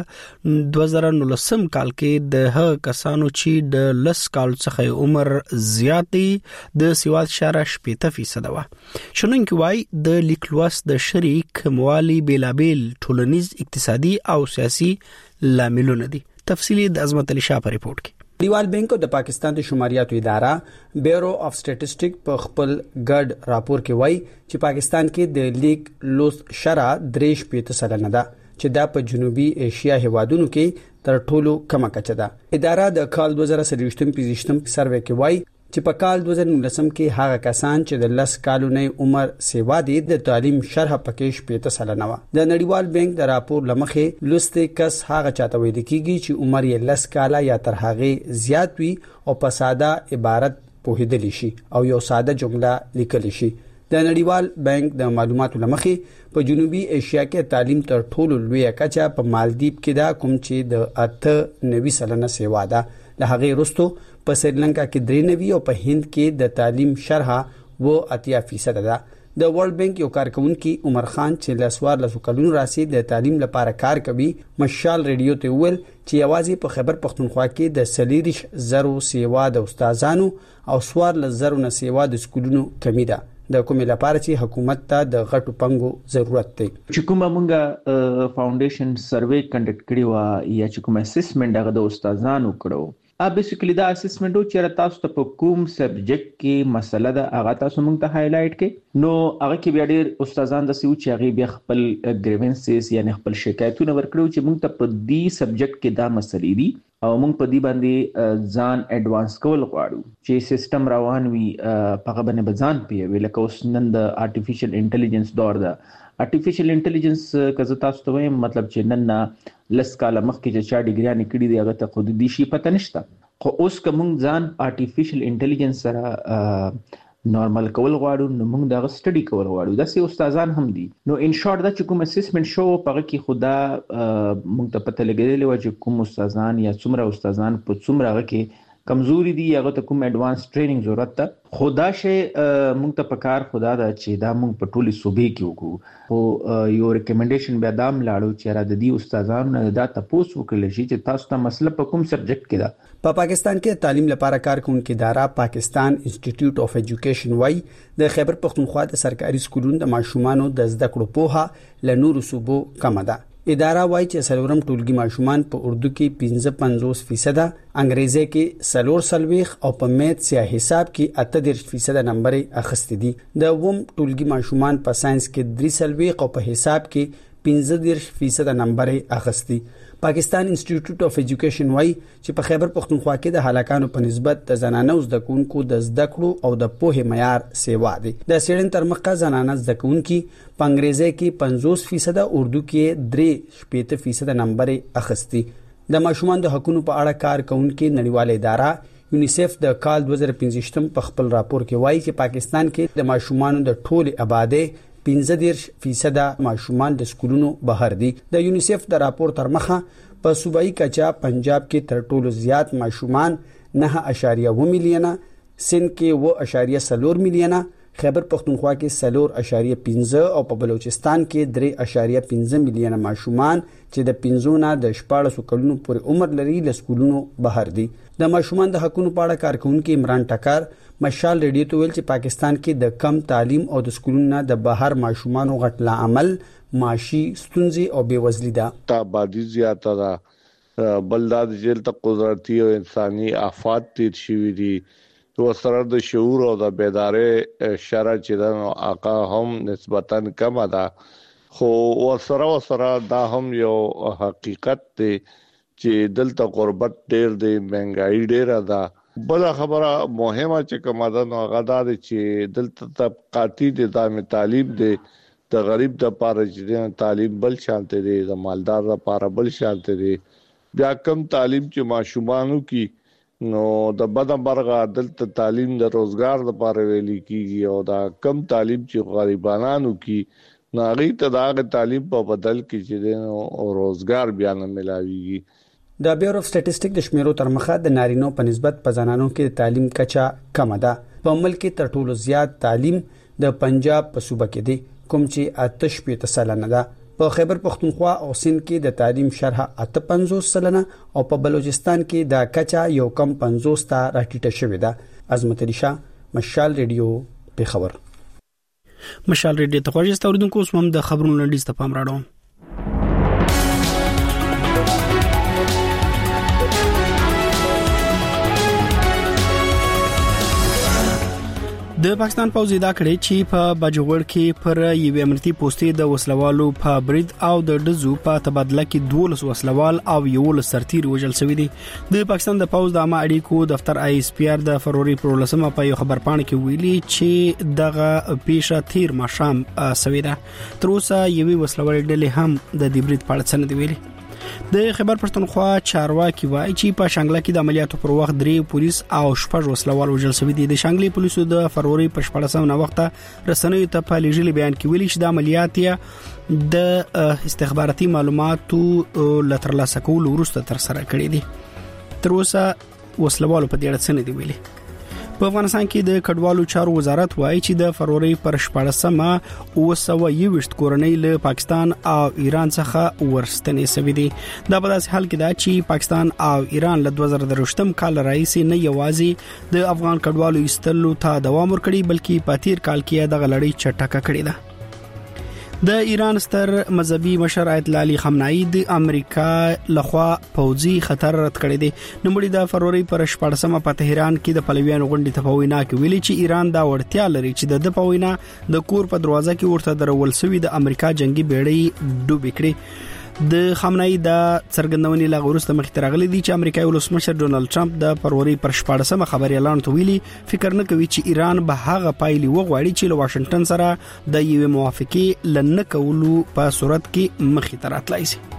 په دوه زره نولسم کال کې د هغه کسانو چې د لس کال څخه عمر زیات دي د سواد شاره شپږ فیصد و. شنونکي وايي د لیک لوست د شریک موالي بیلابل ټولنیز اقتصادي او سیاسي لاملونه دي. تفصیلی د عظمت علي شاه په ریپورت کې. نړیوال بانک او د پاکستان د شماریاتو اداره بیورو اف سټیټسټک په خپل ګډ راپور کې وایي چې پاکستان کې د لیک لوست شره درې پته سلنه ده چې دا په جنوبي ایشیا هیوادونو کې تر ټولو کمه کچه ده. اداره د کال دوه زره څلوېښت پنځویشتم سروې کې وایي چې په کال دوه زره نولسم کې هغه کسان چې د لس کالو نه عمر سیوا دي د تعلیم شرح پکې شپږ سلنه و. د نړیوال بانک د راپور لمخې لوستې کس هغه چاته ویل کیږي چې عمر یې لس کاله یا تر هغه زیات وي او په ساده عبارت پوهیدلی شي او یو ساده جمله لیکلی شي. د نړیوال بانک د معلوماتو لمخې په جنوبي ایشیا کې تعلیم تر ټولو لوی کچه په مالدیپ کې دا کوم چې د اته نوي سلنه سیوا ده. له هغه وروسته په سریلانکا کې درې نوي او په هند کې د تعلیم شرح و اتیا فیصد ده. د ورلد بانک یو کارکونکي عمر خان چې لسوار لسو کلونو راسي د تعلیم لپاره کار کوي مشال ریډیو ته ویل چې یوازې په خیبر پختونخوا کې د سلیریش زرو سیوا د استادانو او سوار لزرو نه سیوا د سکولونو کمی ده. د کومې لپاره چې حکومت ته د غټو پنګو ضرورت دی. چې کومه مونږه فاونډیشن سروې کنډکټ کړی و یا چې کوم اسسمنټ هغه د استادانو کړو ا بیسیکلی دا اسسمنټ او چې تاسو ته په کوم سبجیکټ کې مسله ده هغه تاسو مونږ ته هایلایټ کړئ نو هغه کې بیا ډېر استادان د سیو چې هغه بیا خپل ګریونسز یعنی خپل شکایتونه ورکړو چې مونږ ته په دې سبجیکټ کې دا مسلې دي او مونږ په دې باندې ځان اډوانس کول غواړو چې سیستم روان وي په هغه باندې بزان پیوي لکه اوس نن د آرټیفیشل انټيليجنس دور ده. آرټیفیشل انټيليجنس کزه تاسو ته وایم مطلب چې نن لس کاله مخکې چې چا ډیګریانې کړي دي هغه ته خود دي شي پته نشته خو اوس کوم ځان آرټیفیشل انټيليجنس سره نورمال کول غواړو نو موږ دا سټډي کول غواړو دا سي استادان هم دي. نو ان شارټ دا چې کوم اسسمنټ شو پغه کې خدا موږ ته پته لګیدلی و چې کوم استادان یا څومره استادان په څومره هغه کې کمزوري دي هغه ته کوم اډوانس ټریننګ ضرورت ده خدا شي موږ ته پکار خدا دا چې دا موږ په ټولي صوبې کې وکړو او یو ریکمنډیشن به دام لاړو چې را د دې استادانو نه دا تاسو وکړل شي چې تاسو ته مسله په کوم سبجیکټ کې ده. په پاکستان کې تعلیم لپاره کار کوونکې اداره پاکستان انسټیټیوټ اف ایجوکیشن وايي د خیبر پختونخوا د سرکاري سکولونو د ماشومانو د زده کړو پوهه ل نورو صوبو کم ده. اداره وايي چې سلورم ټولګي ماشومان په اردو کې پنځه پنځوس فیصد، انګریزي کې سلور سلويخ او په میت یا حساب کې اته دېرش فیصد نمبر اخستې دي. د ووم ټولګي ماشومان په ساينس کې درې سلويخ او په حساب کې پنځه دېرش فیصد نمبر اخستې. پاکستان انسټیټیوټ اف ایجوکیشن وايي چې په خیبر پختونخوا کې د هلاکانو په نسبت د زنانو زده کوونکو د زده کړو او د پوهې معیار سیوا دي. د سیړن تر مخه زنانه زده کوونکي په انګریزي کې پنځوس فیصد، اردو کې درې شپږ فیصد نمبر اخستې. د ماشومان د حقوقو په اړه کار کوونکې نړیواله اداره یونیسف د کال دوه زره پنځه په خپل راپور کې وایي چې پاکستان کې د ماشومان د ټول آبادی پنځه دېرش فیصد ماشومان د سکولونو بهر دي. د یونیسف د راپور تر مخه په صوبایي کچا پنجاب کې تر ټولو زیات ماشومان نه اشاریه و میلیونه، سند کې و اشاریه سلور میلیونه، خیبر پختونخوا کې سلور اشاریه پنځه او په بلوچستان کې درې اشاریه پنځه میلیونه ماشومان چې د پنځونه د شپاړسو کلونو پورې عمر لري له سکولونو بهر دي. د ماشومان د حقوقو په اړه کارکونکو عمران ټکر مشال ریډیو ته ویل چې پاکستان کې د کم تعلیم او د سکولونو د بهر ماشومان غټ عمل معاشي ستونزې او بیوزلي ده. آبادی زیاته ده، بلداد جیل ته قدرتي او انساني آفات تیر شوي دي. تو سره د شعور او د بیدارۍ شرع چې د آقا هم نسبتاً کم ده، خو ورسره ورسره دا هم یو حقیقت دی چې دلته غربت ډیر دی، مهنګايي ډیره ده. بل خبره مهمه چې کومه ده نو هغه دا چې دلته طبقاتي نظام تعلیم دی، د غریب د پاره چې تعلیم بل شانته دی، د مالدار د پاره بل شانته دی. بیا کم تعلیم چې ماشومانو کې نو د بدن برغه دلته تعلیم د روزګار لپاره ویلي کیږي او دا کم تعلیم چې غریبانو کې ناغي ته دا تعلیم په بدل کې چې روزګار بیا نه ملاويږي. د بیورو اف سټټیسټیک د شمیرو تر مخه د نارینو په نسبت په زنانو کې تعلیم کچا کم ده. په ملک کې تر ټولو زیات تعلیم د پنجاب په صوبه کې دی کوم چې آتش په سلنه ده. په خیبر پختونخوا او سند کې د تعلیم شرح اته پنځوس سلنه او په بلوچستان کې د کچا یو کم پنځوس تا راټیټه شوې ده. عظمت علي شاه، مشال ریډیو، پیښور. مشال ریډیو ته خوښ استوریدونکو اوس هم د خبرونو لنډیز ته پام راړو. د پاکستان پوځ دا کړی چې په باجوړ کې پر یو امنیتي پوسټي د وسلوالو په برید او د دزو په تبادله کې دولس وسلوال او یو لسرتیر وژل شوی دي. د پاکستان د پوځ د عامه اړیکو دفتر آی اس پی آر د فروری پر لسمه په یو خبر پاڼه کې ویلي چې دغه پیښه تیر ماشام سوي ده. تر اوسه یوې وسلوال ډلې هم د دې برید په اړه څه نه دی ویلي. د خیبر پښتونخوا چارواکي وایي چې په شانګله کې د عملیاتو پر وخت درې پولیس او شپږ وسلوال وژل شوي دي. د شانګلې پولیسو د فروری په شپږمه وخت رسنیو ته په لیږلي بیان کې ویلي چې د عملیات د استخباراتي معلوماتو لترلاسه کولو وروسته تر سره کړي دي. تر اوسه وسلوالو په دې اړه څه نه دی ویلي. په افغانستان کې د کډوالو چارو وزارت وایي چې د فروری پر شپږمه اوه سوه یوویشت کورنۍ له پاکستان او ایران څخه ورستنې شوې دي. دا په داسې حال کې ده چې پاکستان او ایران له دوه زره درویشتم کال راهیسې نه یوازې د افغان کډوالو ایستلو ته دوام ورکړي بلکې په تیر کال کې دغه لړۍ چټکه کړې ده. د ایران ستر مذهبي مشر آیت الله علي خامنه‌ای د امریکا لخوا پوځي خطر رد کړی دی. نوموړي د فروری پر شپږمه په تهران کې د پلویانو غونډې ته په وینا کې ویلي چې ایران دا وړتیا لري چې د په وینا د کور په دروازه کې ورته درول شوی د امریکا جنگي بیړۍ ډوب کړي. د خامنه‌ای د څرګندونې لا وروسته مخ ته راغلي دي چې امریکایي ولسمشر ډونالد ټرمپ د فروری پر شپږمه خبري اعلان ته ویلي فکر نه کوي چې ایران به هغه پایلې وغواړي چې له واشنگټن سره د یوې موافقې لنه کولو په صورت کې مخ ته راتلای شي.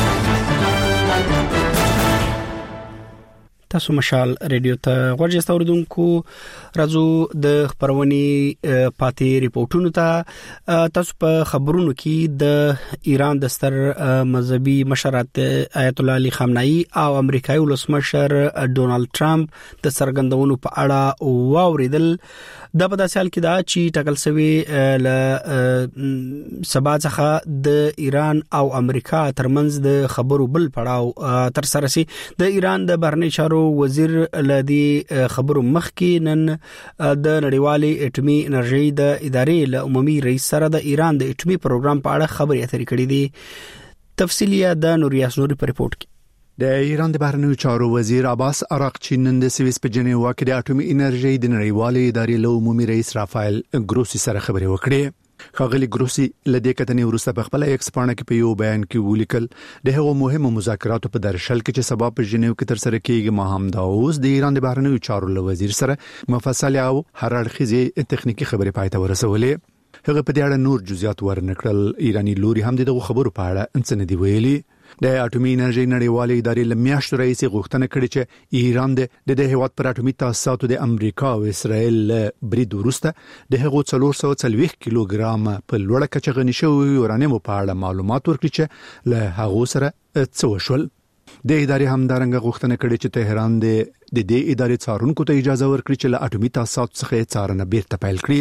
تاسو مشال ریډیو ته غوږی استوریدونکو راځو د خبرونې پاتې ریپورتونو ته. تاسو په خبرونو کې د ایران د ستر مذهبي مشر آیت الله علي خامنه‌ای او امریکایي ولسمشر ډونالد ټرمپ د څرګندونو په اړه واوریدل. دا په داسې حال کې دا چې ټاکل شوی ل سبا څخه د ایران او امریکا ترمنځ د خبرو بل پړاو تر سره سي. د ایران د بهرنی چارو وزیر لدی خبرو مخکې نن د نړیوالې اټومي انرژي د ادارې له عمومي رئیس سره د ایران د اټومي پروګرام په اړه خبرې اترې کړې دي. تفصیلیه د نوریاس نوري په ریپورت کې. د ایران د بهرنیو چارو وزیر عباس اراغچی نن د سویس په جنیوا کې د اټومي انرژي د نړیوالې ادارې له عمومي رئیس رافایل ګروسی سره خبرې وکړې. خاغلی ګروسی لدې کتنې ورسته په خپل ایکس پاڼه کې په یو بیان کې ولیکل د هغو مهمو مذاکراتو په درشل کې چې سبا په جنیو کې تر سره کېږي ما هم دا اوس د ایران د بهرنیو چارو له وزیر سره مفصل او هر اړخیزه تخنیکی خبرې پای ته ورسولې. هغه په دې اړه نور جزئیات ورنکړل. ایرانی لوري هم دغه خبرو په اړه انڅ نه دی ویلي. د اټومي انرژي نړیوالې ادارې لمیاشتو رئیس غوښتنه کړې چې ایران د د هیواد پر اټومي تاسیساتو د امریکا او اسرائیل برید ورسته د هغو څلور سوه څلوېښت کیلوګرام په لوړه کچه غني شوی یورانیم په اړه معلومات ورکړي چې له هغو سره څه وشول. د ادارې همدارنګه غوښتنه کړې چې تهران د د دې ادارې څارونکو ته اجازه ورکړي چې له اټومي تاسیساتو څخه څارنه بیرته پیل کړي.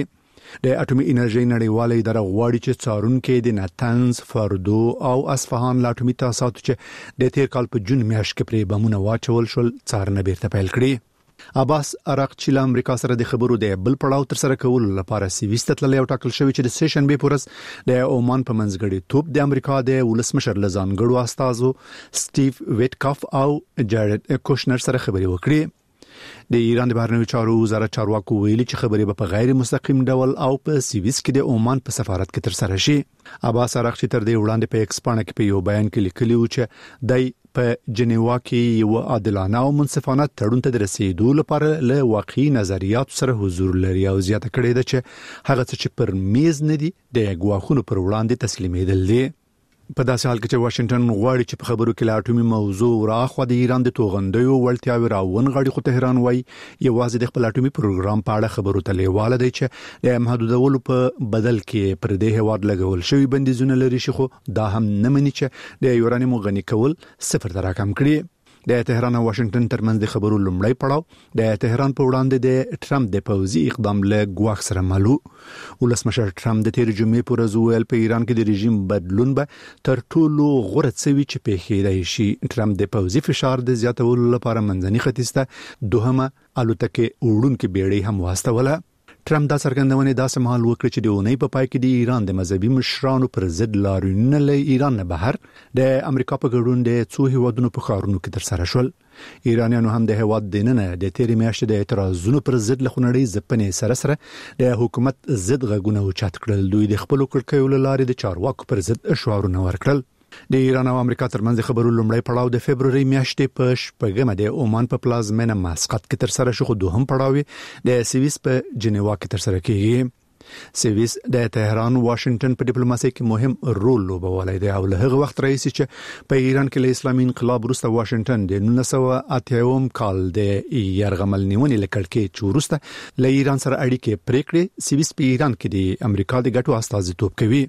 د اټومي انرژي نړیواله اداره غواړي چې څارونکو د ناتنز، فردو او اصفهان لا اټومي تاسیسات چې د تیر کال په جون میاشت کې پرې بمونه واچول شول څارنه بیرته پیل کړې. عباس اراقچی له امریکا سره د خبرو د بل پړاو تر سره کول لپاره سیویست تللی او ټاکل شوی چې د سیشن به پورس د عمان په منځګړي توپ د امریکا د ولسمشر لزانګړو استازو سټیو ویټکاف او جارد کوشنر سره خبري وکړي. د ایران د بهرنیو چارو وزارت چارواکو ویلي چې خبرې په غیر مستقیم ډول او په سیویس کې د عمان په سفارت کې تر سره شي. عباس اراقچی تر دې وړاندې په ایکس پاڼه کې په یو بیان کې لیکلی و چې دای په جنیوا کې یو عادلانه او منصفانه تړون ته رسیدو لپاره له واقعي نظریات سره حضور لري او زیاته کړې ده چې هغه څه چې پر میز نه دي د ګواښونو پر وړاندې تسلیمېدل دي. په داسې حال کې چې واشنگټن غواړي چې په خبرو کې لا اټومي موضوع راخوا د ایران د توغندیو وړتیاوي راون غړي، خو تهران وایي یوازې د خپل اټومي پروګرام په اړه خبرو ته لیواله دی چې د محدودولو په بدل کې پر دې هواد لګول شوی بندیزونه لري شي، خو دا هم نه مني چې د یورانیم غني کول صفر ته راکم کړي. د تهران او واشنگټن ترمنځ د خبرو لومړی پړاو د تهران په وړاندې د ټرمپ د پوځي اقدام له ګواښ سره مالو. ولسمشر ټرمپ د تیر جمعې پر ورځ ویل په ایران کې د رژیم بدلون به تر ټولو غوره څوي چې پیښیدای شي. ټرمپ د پوځي فشار د زیاتولو لپاره منځني ختیځ ته دوهمه الوتکه وړونکې بیړۍ هم واستوله. ټرمپ دا څرګندونه داسې مهال وکړه چې د اونۍ په پای کې د ایران د مذهبي مشرانو پر ضد لاریونونه له ایران نه بهر د امریکا په ګډون د څو هیوادونو په ښارونو کې تر سره شول. ایرانیانو هم د هیواد دننه د تیرې میاشتې د اعتراضونو پر ضد له خونړۍ ځپنې سره سره د حکومت ضد غږونه اوچت کړل. دوی د خپلو کړکیو له لارې د چارواکو پر ضد شعارونه ورکړل. د ایران او امریکا ترمنځ خبرو لومړی پړاو د فبرवरी میاشتې په شپږمه د عمان په پلازمینه مسقط کې تر سره شو، خو دوهم پړاو د سویس په جنیوا کې تر سره کیږي. سویس د تهران واشنگټن په ډیپلوماسي کې مهم رول لوبولی دی او له هغه وخت راهیسې چې په ایران کې له اسلامي انقلاب وروسته واشنگټن د نولس سوه اتیا کال د یرغمل نیونې له کړکۍ چې وروسته له ایران سره اړیکې پرې کړې، سویس په ایران کې د امریکا د ګټو استازیتوب کوي.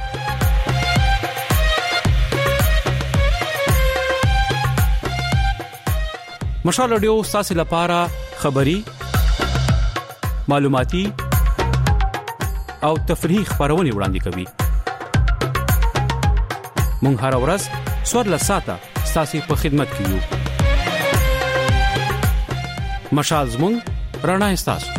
مشال رادیو ستاسو لپاره خبری معلوماتي او تفریحي خبرونه وړاندې کوي. مونږ هر ورځ څوارلس ساعته ستاسو په خدمت کې یو. مشال زموږ رڼا ستاسو.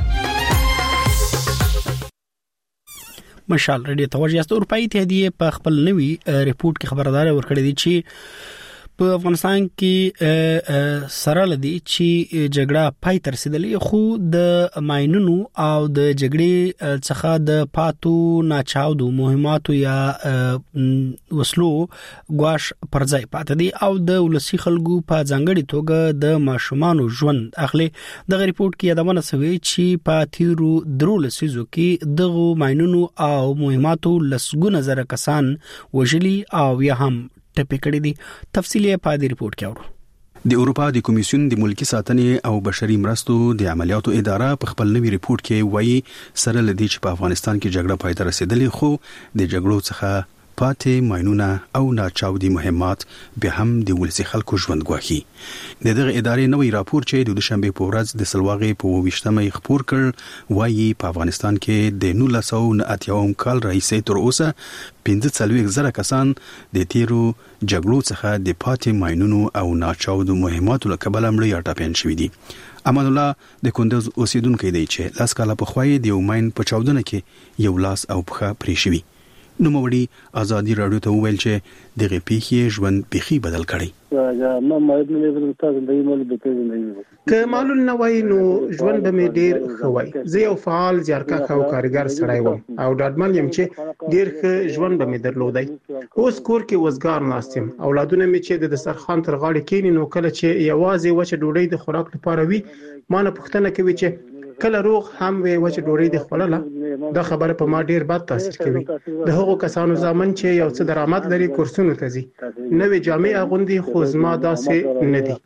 مشال رادیو توجه است اروپאי اتحادیه په خپل نوي ریپورت کې خبرداري ورکړې دي چې په افغانستان کې سره لدی چې جګړه پای تر رسیدلې، خو د ماينونو او د جګړې څخه د پاتو ناچاودو مهماتو یا وسلو غواش پر ځای پاتې دي او د ولسی خلکو په ځانګړي توګه د ماشومانو ژوند اخلي. د ریپورت کې یادونه شوی چې په تیرو درو لسیزو کې دغه ماينونو او مهماتو لسګونه زره کسان وژلي او یا هم ټپي کړي دي. تفصیلی په دې ریپورت کې اورو. د اروپا د کمیسیون د ملکی ساتنې او بشري مرستو د عملیاتو اداره په خپل نوي ریپورت کې وایي سره لدی چې په افغانستان کې جګړه پای ته رسیدلې، خو د جګړو څخه پاتې ماينونه او ناچاودي مهمات به هم د ولسی خلکو ژوند ګواخي. د دغه ادارې نوې راپور چې د دوشنبه په ورځ د سلواغې په ویشتمه خبر کړ وایي په افغانستان کې د نولس سوه اتیا کال راهیسې تر اوسه پنځه څلوېښت زره کسان د تیرو جګړو څخه د پاتې ماينونو او ناچاودو مهماتو له کبله مړه یا ټاپین شوي دي. امان الله د کندوز اوسیدونکو دی چې لاس کاله په خوای د یو ماين په چاودنه کې یو لاس او پخه پرې شوی. نو موړي ازادي رادیو ته ویل چې دغه پیښې ژوند بيخي بدل کړي. ما مې نه بدل تا زندګي مول د کې زندګي که معلوم نه وای نو ژوند به مې ډیر خوای. زه یو فعال زیارکښ او کارګر سړی وم او ډاډمن یم چې ډیر ښه ژوند به مې درلودای. اوس کور کې وزګار ناستم، اولادونه مې چې د دسترخوان تر غاړې کېني نو کله چې یوازې وچه ډوډۍ د خوراک لپاره وي ما نه پوښتنه کوي چې کله روغ هم وي وچه ډوډۍ د خوړله. دا خبره په ما ډیر بد تاثیر کوي. د هغو کسانو ځامن چې یو څه درآمد لري کورسونو ته ځي، نوې جامې اغوندي، خو زما داسې نه دي.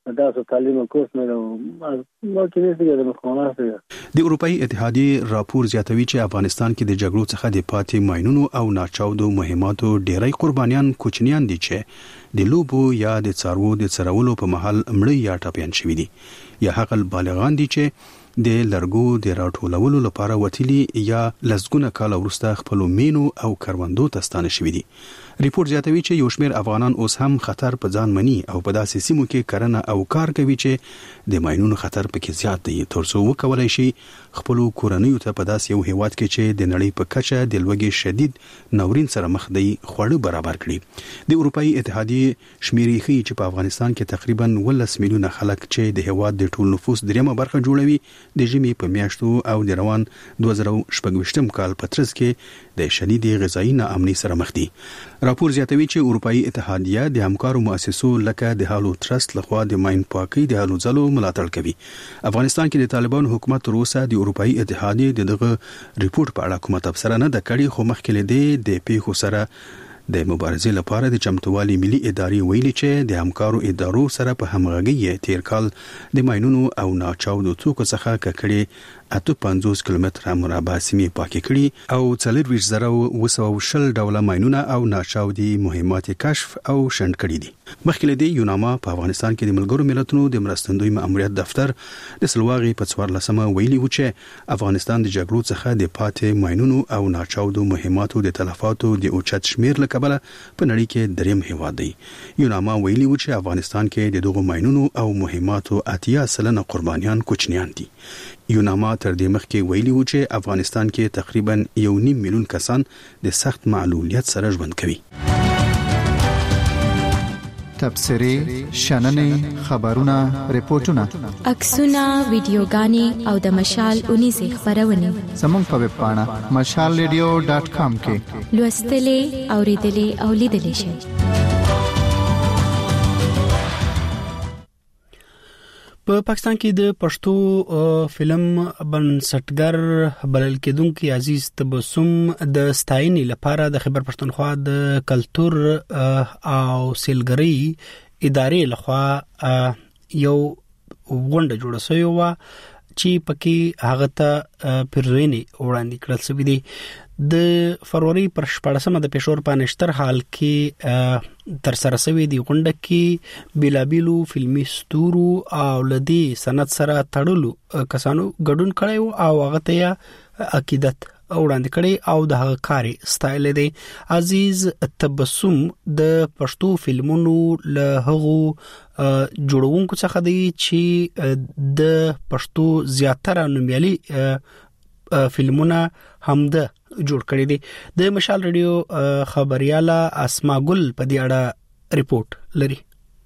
د اروپאי اتحادیه راپور زیاتوي چې افغانستان کې د جګړو څخه د پاتې ماينونو او ناچاودو مهماتو ډیری قربانیان کوچنیان دي چې د لوبو یا د څارو د څرولو په محل مړه یا ټاپیان شوي دي، یا حق بالغان دي چې د لرګو د راټولولو لپاره وتیلي یا لسګونه کال وروسته خپل مینو او کروندو ته ستانه شوي دي. ریپورت زیاتوي چې یو شمېر افغانان اوس هم خطر په ځان مني او په داسې سیمو کې کرنه او کار کوي چې د ماینونو خطر پکې زیات دی ترڅو وکولای شي خپل کورنیو ته په داسې یو هیواد کې چې د نړۍ په کچه د لوږې شدید ناورین سره مخ دی خوړو برابر کړي. د اروپאי اتحادیه شمیرې ښیي چې په افغانستان کې تقریبا ولس میلیونه خلک چې د هیواد د ټول نفوس دریمه برخه جوړوي د ژمي په میاشتو او د روان دوه زره شپږ کال په ترڅ کې د شدید غذایی ناامنۍ سره مخ دي. راپور زیاتوي چې اروپאי اتحادیه د همکارو مؤسسو لکه د هالو ترست لخوا د ماین پاکي د هالو ځلو ملاتړ کوي. افغانستان کې د طالبان حکومت تر اوسه د اروپאי اتحادیه دغه ریپورت په اړه کومه تبصره نه ده کړې خو مخکې له دې د پیښو سره د مبارزې لپاره د چمتووالي ملي ادارې ویلي چې د همکارو ادارو سره په همغږي تیر کال د ماینونو او ناچاودو توکو څخه ککړې اته پنځوس کیلومتره مربع سیمې پاکې کړي او څلور زره وسو شل ډوله ماینونه او ناچاودي مهمات کشف او شنډ کړي دي. مخکې له دې یوناما په افغانستان کې د ملګرو ملتونو د مرستندوی ماموریت دفتر د سلواغي په څوارلسمه ویلي و چې افغانستان د جګړو څخه د پاتې ماینونو او ناچاودو مهماتو د تلفاتو د اوچت شمیر له کبله په نړۍ کې دریم هیواد دی. یوناما ویلي و چې افغانستان کې د دغو ماینونو او مهماتو اتیا سلنه قربانیان کوچنیان دي. یوناما تر دې مخکې ویلي و چې افغانستان کې تقریبا یو نیم میلیون کسان د سخت معلولیت سره ژوند کوي. تبصرې، شننې، خبرونه، ریپورتونه، عکسونه، ویډیوګانې او د مشال اونیزې خبرونه زموږ په ویب پاڼه مشال ریډیو ډاټ کام کې لوستلې، اوریدلې او لیدلې شئ. په پاکستان کې د پښتو فلم بنسټګر بلل کېدونکي عزیز تبسم د ستاینې لپاره د خیبر پښتونخوا د کلچر او سیلګرۍ ادارې لخوا یو غونډه جوړه شوې و چې پکې هغه ته پیرزوینې وړاندې کړل شوې دي. د فروری پر شپږمه د پېښور په نشتر حال کې تر سره شوې دی غونډه کې بیلابیلو فلمي ستورو او لدی سند سره تړلو کسانو ګډون کړي او هغه ته عقیدت وړاندې کړي او د هغه کاری سټایل دی. عزیز تبسم د پښتو فلمونو له هغو جوړونکو څخه دی چې د پښتو زیاتره نومیالي فلمونه هم د جوړ کړی دي. د مشال ریډیو خبرياله اسما ګل په دې اړه ریپورت لري.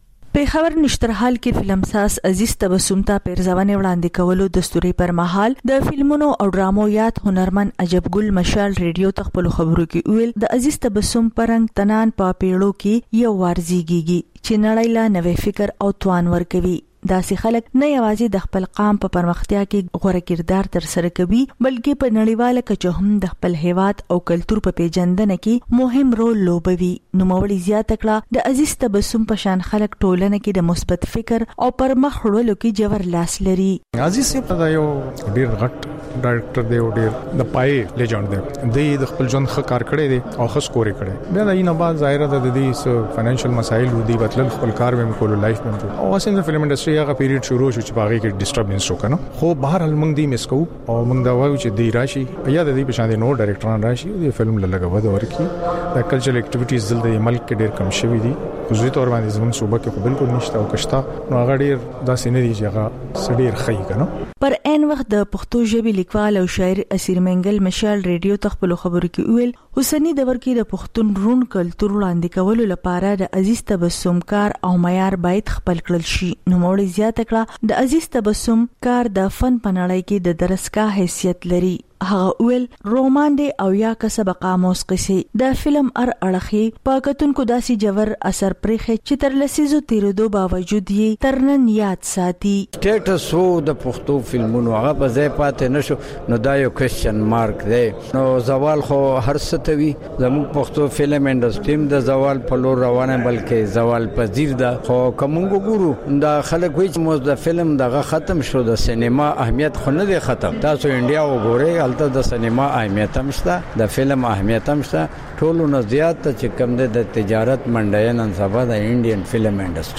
په خبر نشترحال کې فلمساز عزیز تبسم ته پیرزوانه وړاندې کولو دستوري پر مهال د فلمونو او ډرامو یاد هنرمن عجب ګل مشال ریډیو ته خپل خبرو کې ویل د عزیز تبسم پرنګ تنان په پیړو کې یو وارزيږي چې نړۍ لا نوې فکر او توان ورکوي. داسې خلک نه یوازې د خپل قام په پرمختیا کې غوړه کردار تر سره کوي بلکې په نړیواله کچه هم د خپل هیواد او کلچر په پیژندنه کې مهم رول لوبوي. نو مولوی زیاته کړه د عزیز تبسم په شان خلک ټولنه کې د مثبت فکر او پرمخ وړلو کې جوړ لاس لري. عزیز صاحب دا یو ډیر غټ ډایرکټر دی او ډیر د پای لیجند دی. د خپل ژوند ښه کار کړی دی او ښه سکور کړی. بیا دا نه بعد ظاهر ده د دې فینانشل مسایل ودی بدل خپل کار به کولو لایف به او اساسا فلم انډستری هغه پیریډ شروع شو چې باغې کې ډیسټربنس وکنه. خو بهر حال موږ دې مسکو او موږ دا وایو چې دی راشي یا د دې په شان دي نو ډایرکټران راشي د فلم لږه ود ورکی د کلچرل اکټیویټیز د ملک کې ډیر کم شوی دي. زوی تور باندې زموږ صوبه کې بالکل نشته او کشتا نو هغه ډیر داسې نه دي چې هغه سړي خی کنه. پر ان وخت د پښتو ژبې لیکوال او شاعر اسیر منګل مشال ریډیو ته خپل خبرو کې ویل حسیني دور کې د پښتون رون کلچر وړاندې کولو لپاره د عزیز تبسم کار او معیار باید خپل کړل شي. نو مولوی زیاته کړه د عزیز تبسم کار د فن په نړۍ کې د درسګاه حیثیت لري. هغه ویل رومان دی او یا کسب قاموس قصې د فلم ار اړخي پاکتونکو داسي جوور اثر پرې چې تر لسیزو تیرودو باوجود یې ترنن یاد ساتي. سټیټس وو د پښتو فلمونو هغه په ځای پاتې نشو نو دا یو کوېسچن مارک دی. نو زوال خو هر څه ته وي زموږ پښتو فلم انډستری د زوال په لور روانه بلکې زوال پذیر ده. خو کومو ګورو دا خلک وایي چې مو د فلم دغه ختم شو د سینما اهمیت خو نه دی ختم. تاسو انډیا وګورئ الته د سینما اهمیت هم شته د فلم اهمیت هم شته. ټولو نه زیات چې کوم د تجارت منډه نن سبا د انډین فلم انډستری ده.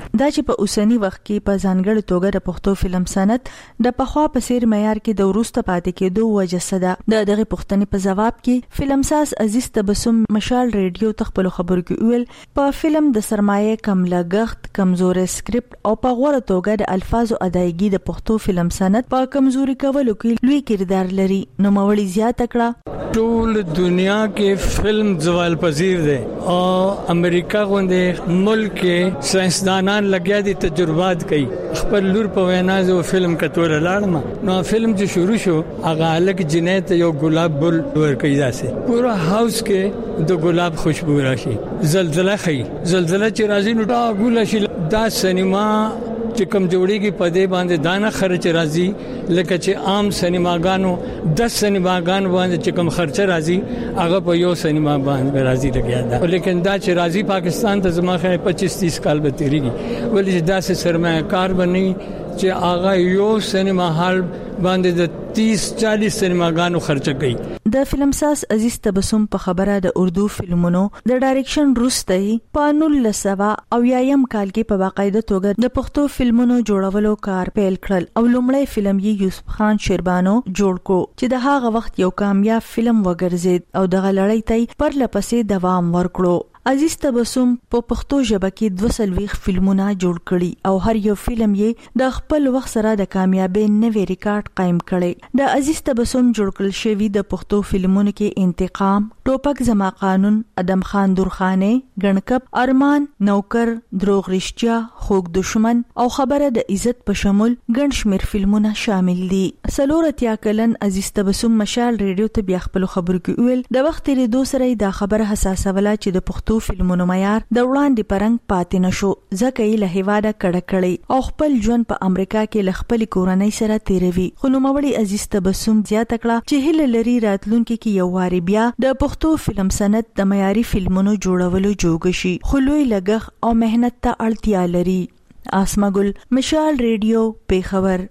دا چې په اوسنی وخت کې په ځانګړي توګه د پښتو فلم صنعت د پخوا په سیر معیار کې د وروسته پاتې کېدو وجه څه ده؟ د دغه پوښتنې په جواب کې فلمساز عزیز تبسم مشال ریډیو تخپل خبرو کې ویل په فلم د سرمایه کم لګښت، کمزوري سکرپټ او په غوړه توګه د الفاظو ادایګي د پښتو فلم صنعت په کمزوري کولو کې لوی کردار لري. نو مولوی زیات کړه ټول دنیا کې فلم زوال پذیر دی او امریکا غونډه ملک کې ساينسدانان لګیا دي تجربات کوي. خپل لور په وینا زو فلم کتور لاړم نو فلم چې شروع شو هغه الګ جنیت یو ګلاب بل ور کوي داسې پورا هاوس کې د ګلاب خوشبو راشي. زلزلہ خي زلزلہ چې راځي نو دا ګل شي. دا سینما چې کوم جوړیږي په دې باندې دانه خرچ راځي لکه چې عام سینماګانو دس سینماګان باندې چې کوم خرچ راځي هغه په یو سینما باندې راځي لګیا ده. لیکن دا چې راځي پاکستان ته زما خیر پچیس تیس کال به تیریږي ولې دا سه سرمایه کار بني چې هغه یو سینما هال باندې د تیس چالیس سینماګانو خرچه کوي. د فلمساز عزیز تبسم په خبره د اردو فلمونو د ډایرکشن روستي په نولس سوه او یایم کال کې په باقاعده توګه د پښتو فلمونو جوړولو کار پیل کړل او لومړی فلم یې یوسف خان شیربانو جوړ کو چې د هغه وخت یو کامیاب فلم وګرځید او د غلړۍ ته پر لپسې دوام ورکړو. عزیز تبسم په پښتو ژبه کې دوه سلويخ فلمونه جوړ کړي او هر یو فلم یې د خپل وخت سره د کامیابی نوې ریکارډ قائم کړي. د عزیز تبسم جوړ کړل شوی د پښتو فلمونو کې انتقام، ټوپک زما قانون، ادم خان درخانه، ګڼکپ، ارمان، نوکر، دروغ رښتیا، خوګ دشمن او خبره د عزت په شمول ګڼ شمیر فلمونه شامل دي. سلورتیا کلن عزیز تبسم مشال ریډیو ته بیا خپل خبرو کې ویل د وخت لري دوه سره د خبره حساسوله چې د پښتو فلمونو معیار د وړاندې پرنګ پاتې نشو ځکه یې له هیواده کډه کړی او خپل ژوند په امریکا کې له خپل کورنۍ سره تیروي. خو نوموړی عزیز تبسم زیاته کړه چې هله لري راتلونکي کې یو واری بیا د پښتو فلم صنعت د معیاري فلمونو جوړولو جوګ شي خو لوی لګښ او مهنت ته اړتیا لري. آسما ګل، مشال ریډیو، پیښور.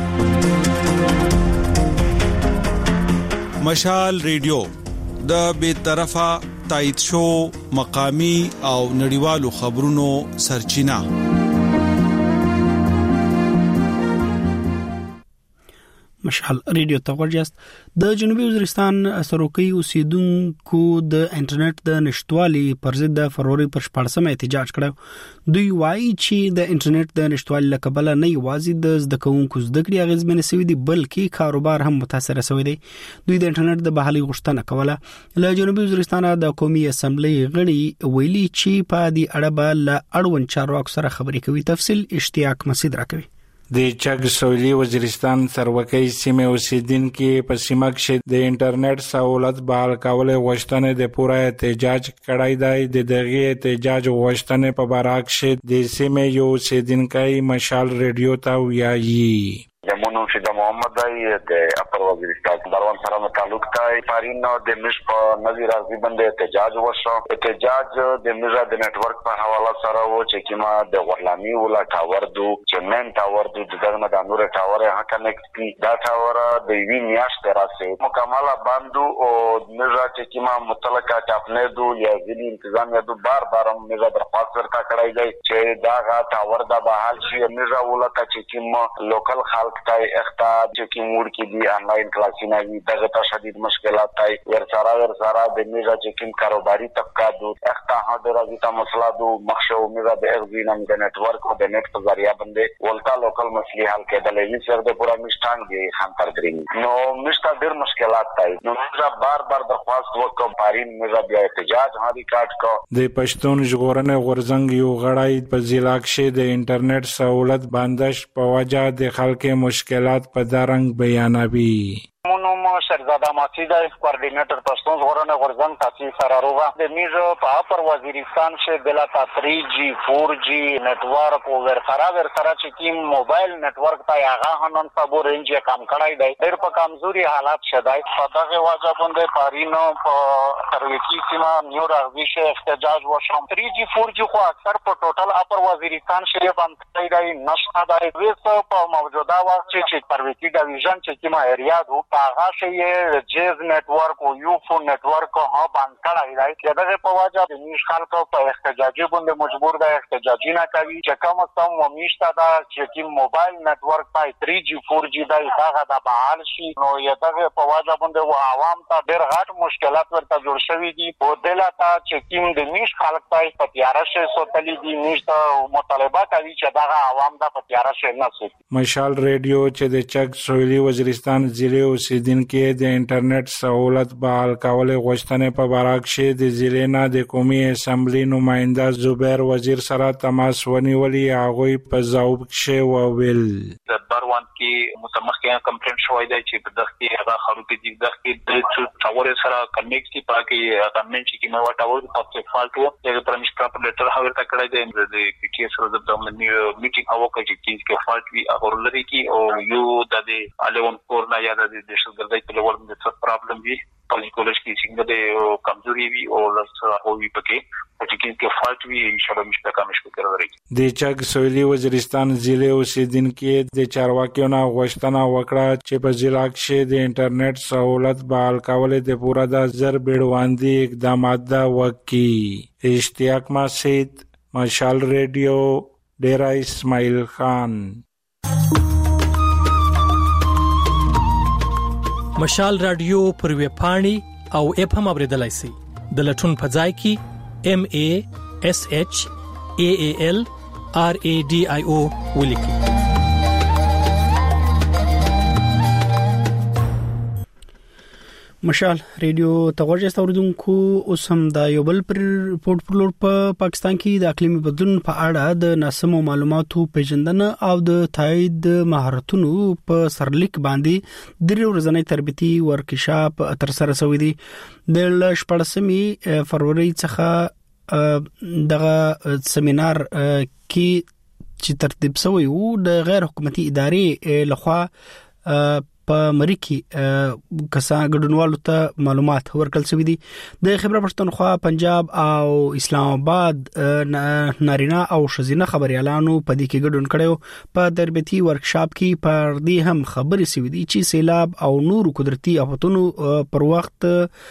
مشال ریډیو د بې طرفه تایید شو مقامی او نړیوالو خبرونو سرچینه. مشال ریډیو ته ورجاست. د جنوبي وزیرستان سروکي اوسیدونکو د انټرنیټ د نشټوالي پر ضد د فروری پر شپږمه احتجاج کړو. دوی وایي چې د انټرنیټ د نشټوالي لکبل نه یوازې د زده کوونکو زده کړې اغیزمن شوی دي بلکې کاروبار هم متاثر شوی دی. دوی د انټرنیټ د بحالي غوښتنه کوله. له جنوبي وزیرستان د قومي اسمبلی غړي ویلي چې په دې اړه به له اړوند چارواکو سره خبرې کوي. تفصیل اشتیاق مسعود راکوي. د چک سویلي وزیرستان سروکي سیمه اوسیدونکو په سیمه کې د انټرنیټ سہولت بحال کول غوښتنه د پوره احتجاج کړای دی. د دغه احتجاج غوښتنه په بارک کې د سیمه یو اوسیدونکو مشال ریډیو ته ویایي. زمونږ چې د محمد دای د اپر وزیرستان دروان سره تعلق تای پارین د مش په نظر راځي باندې احتجاج وشو. احتجاج د مزه د نتورک په حواله سره و چې کیما د ورلامي ولا ټاور دو چې مین ټاور دو دغه د نور ټاور هغه کنیکټ کی دا ټاور د وی میاشت راځي مکمله باندو او مزه چې کیما متلقه چاپنه دو یا ځینی انتظامیه دو بار بار مزه درخواست ورکا کړای دی چې دا غا ټاور د بحال شي مزه ولکه چې کیما لوکل خلک تای اختا چې کی موډ کې دی انلاین کلاسونه وی دغه ته شدید مشکلات تای ورسره ورسره د میزه چې کوم کاروباري طبقه دو اختا هډه راځي تا مسله دو مخشو میزه د اغزینم د نتورک او د نت په ذریعہ باندې ولتا لوکل مسلې حل کېدلې وی سر د پورا مشتان دی خانتر درې نو مشته ډیر مشکلات تای نو میزه بار بار درخواست وکم پارین میزه بیا احتجاج هاري کاټ کو د پښتون ژغورنې غورزنګ یو غړای په ضلع کې د انټرنیټ سہولت بندش په وجه د خلکو مشکلات په دارنګ بیانوي. مونږ شهزاده ماسي د کوارډینیټر پښتون ژغورنې غورزنګ تاسو سره روغه د میزه په اپر وزیرستان کې بلا تری جی فور جی نتورک او ورسره ورسره چې کیم موبایل نتورک ته هغه هنن صبو رینج کم کړای دی ډېر په کمزوري حالات شدای په دغه وجه باندې پارینو په سروکی سیمه نیو راغوي شه احتجاج وشم. تری جی فور جی خو اکثر په ټوټل اپر وزیرستان کې باندې دی نشته دی وسه په موجوده وخت چې پرویتی ډیویژن چې کیما ایریا دو هغه شی جیز نتورک او یوفو نتورک ها باندې کړای دی دغه په وجه د نیش خلکو په احتجاجي باندې مجبور دی احتجاجي نه کوي چې کوم څه ومیشته دا چې کوم موبایل نتورک پای تھری جی فور جی دا هغه د بحال شي نو دغه په وجه باندې عوام ته ډېر غټ مشکلات ورته جوړ شوي دي په دلته چې کوم د نیش خلک پای په تیار شي سوتلی دي نیش ته مطالبه کوي چې دغه عوام د په تیار شي نه سي مشال ریډیو چې د چک سویلي وزیرستان ضلع اوسیدونکو د انټرنیټ سہولت بحال کول غوښتنې په براکشه د ضلع نه د قومي اسمبلی نماینده زبیر وزیر سره تماس ونیولي هغه په ځواب کې وویل د بروان کې متمخکې کمپلینټ شوې ده چې په دغه کې هغه خروپې دي دغه کې د ټاور سره کنیکټ کی پاکي غمنټ چې مې وټاور په فالټ وو د پرمیش پراپر لیټر هاور تا کړی دی د پی ټی ایس سره د میټینګ هوا کوي چې کې فالټ وی هغه لري کی او یو د الیون فور نه یا د دهشتګردۍ په لور د څه پرابلم وي په کولج کې څنګه د کمزوري وي او لسه او وی پکې چې کې فالټ وی ان شاء الله مشته کامش وکړي د چک سویلي وزیرستان ضلع اوسیدونکو د چارواکیو نه غوښتنه وکړه چې په ضلع کې د انټرنیټ سہولت بحال کول د پورا د زر بیړواندي اقدامات دا وکړي اشتیاق مسعود مشال ریډیو ډیرا اسماعیل خان مشال رادیو پر وی پاڼي او اپ هم اوریدلای شئ د لټون په ځای کې ام ا اس اچ ا ا ال ار ا ډي آی او ولیکئ مشال ریډیو تغوږی استوردونکو اوس هم د یو بل پر رپورت پر لور په پا پاکستان کې د اقلیمي بدلون په اړه د ناسمو معلوماتو پیژندنه او د تایید مهارتونو په سرلیک باندې د ورځنی تربیتي ورکشاپ تر سره شوی دی د شپږمې فروری څخه دغه سیمینار کې چې ترتیب شوی وو د غیر حکومتي ادارې لخوا په مریکی کسا ګډونوالو ته معلومات ورکړل شوی دي د خبر پښتونخوا پنجاب او اسلام آباد نارینه او شزینه خبريالانو په دې کې ګډون کړو په تربیتي ورکشاپ کې پر دې هم خبرې شوی دي چې سیلاب او نور قدرتي آفتونو پر وخت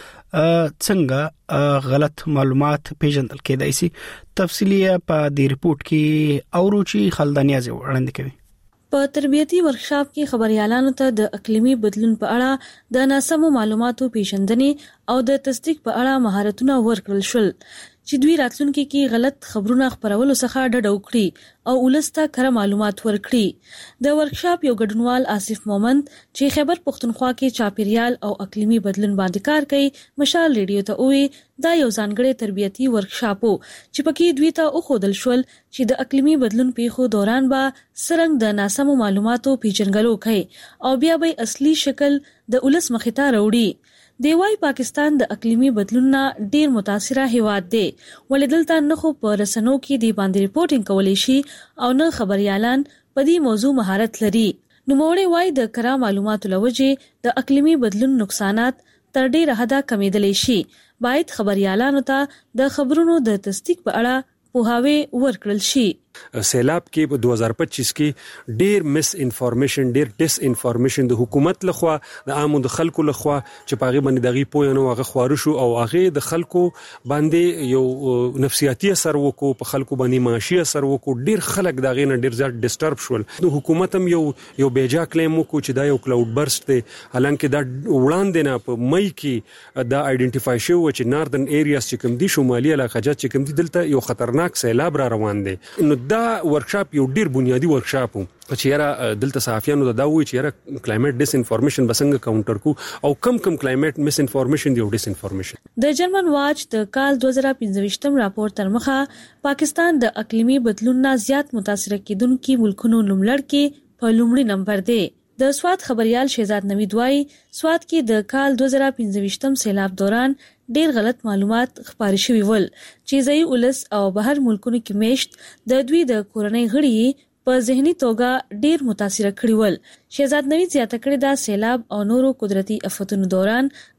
څنګه غلط معلومات پیژندل کېدای شي تفصیلی په دې ریپورت کې اوروچی خلدانیازه وړاندې کوي په تربیتي ورکشاپ کې خبريالانو ته د اقلیمي بدلون په اړه د ناسمو معلوماتو پیژندنې او د تصدیق په اړه مهارتونه ورکړل شول چې دوی راتلونکي کې غلط خبرونه خبرولو څخه ډډه وکړي او ولسته کره معلومات ورکړي د ورکشاپ یو ګډونوال آصف مومند چې خبر پښتونخوا کې چاپیریال او اقلیمي بدلون باندې کار کوي مشال ریډیو ته وی دا یو ځانګړی تربیتي ورکشاپ چې پکې دوی ته وښودل شول چې د اقلیمي بدلون پیښو دوران به څنګه د ناسمو معلوماتو پیژنګلو کوي او بیا به اصلي شکل د ولس مخې ته راوړي دی وايي پاکستان د اقلیمي بدلون نه ډیر متاثره هیواد دی ولې دلته نه خو په رسنو کې دی باندې ریپورتینګ کولای شي او نه خبريالان په دې موضوع مهارت لري نو موړې وايي د کره معلوماتو لوجه د اقلیمي بدلون نقصانات تر ډیره حده کمیدلی شي باید خبريالانو ته د خبرونو د تصدیق په اړه پوهاوی ورکړل شي سیلاب کې په دوه هزار پچیس کې ډیر مس انفارمیشن ډیر ډیس انفارمیشن د حکومت لخوا د عامو د خلکو لخوا چې پاغي باندې دغه پوی نه هغه خوارو شو او هغه د خلکو باندې یو نفسیاتي اثر وکړو په خلکو باندې معاشي اثر وکړو ډیر خلک دغه نه ډیر زیات ډیسټرب شول د حکومت هم یو یو بیجا کلیم وکړو چې دا یو کلاود برست دی حالانکه دا وړاندې نه په مئی کې دا آیډنټیفای شو چې ناردن ایریاز چې کوم دي شمالي علاقې چې کوم دي دلته یو خطرناک سیلاب را روان دي نو دا ورکشاپ یو ډیر بنیادی ورکشاپ و چې یاره دلته صحافیانو دا وایي چې یاره کلایمټ ډیس انفارمیشن بسنګ کاونټر کو او کم کم کلایمټ مس انفارمیشن دی او ډیس انفارمیشن د جرمن واچ د کال دوه زره پنځه راپور تر مخه پاکستان د اقلیمي بدلون نه زیات متاثر کیدونکو ملکونو لومړی کې په لومړي نمبر دی د سواد خبريال شهزاد نوید وایي سواد کې د کال دوه زره پنځه سیلاب دوران ډیر غلط معلومات خبري شوي ول چې ځای ولس او بهر ملکونو کې میشت د دوی د کورنۍ غړي په ذهني توګه ډیر متاثر کړي ول شهزاد نوید زیاته کړی دا سیلاب او نورو قدرتي آفتونو دوران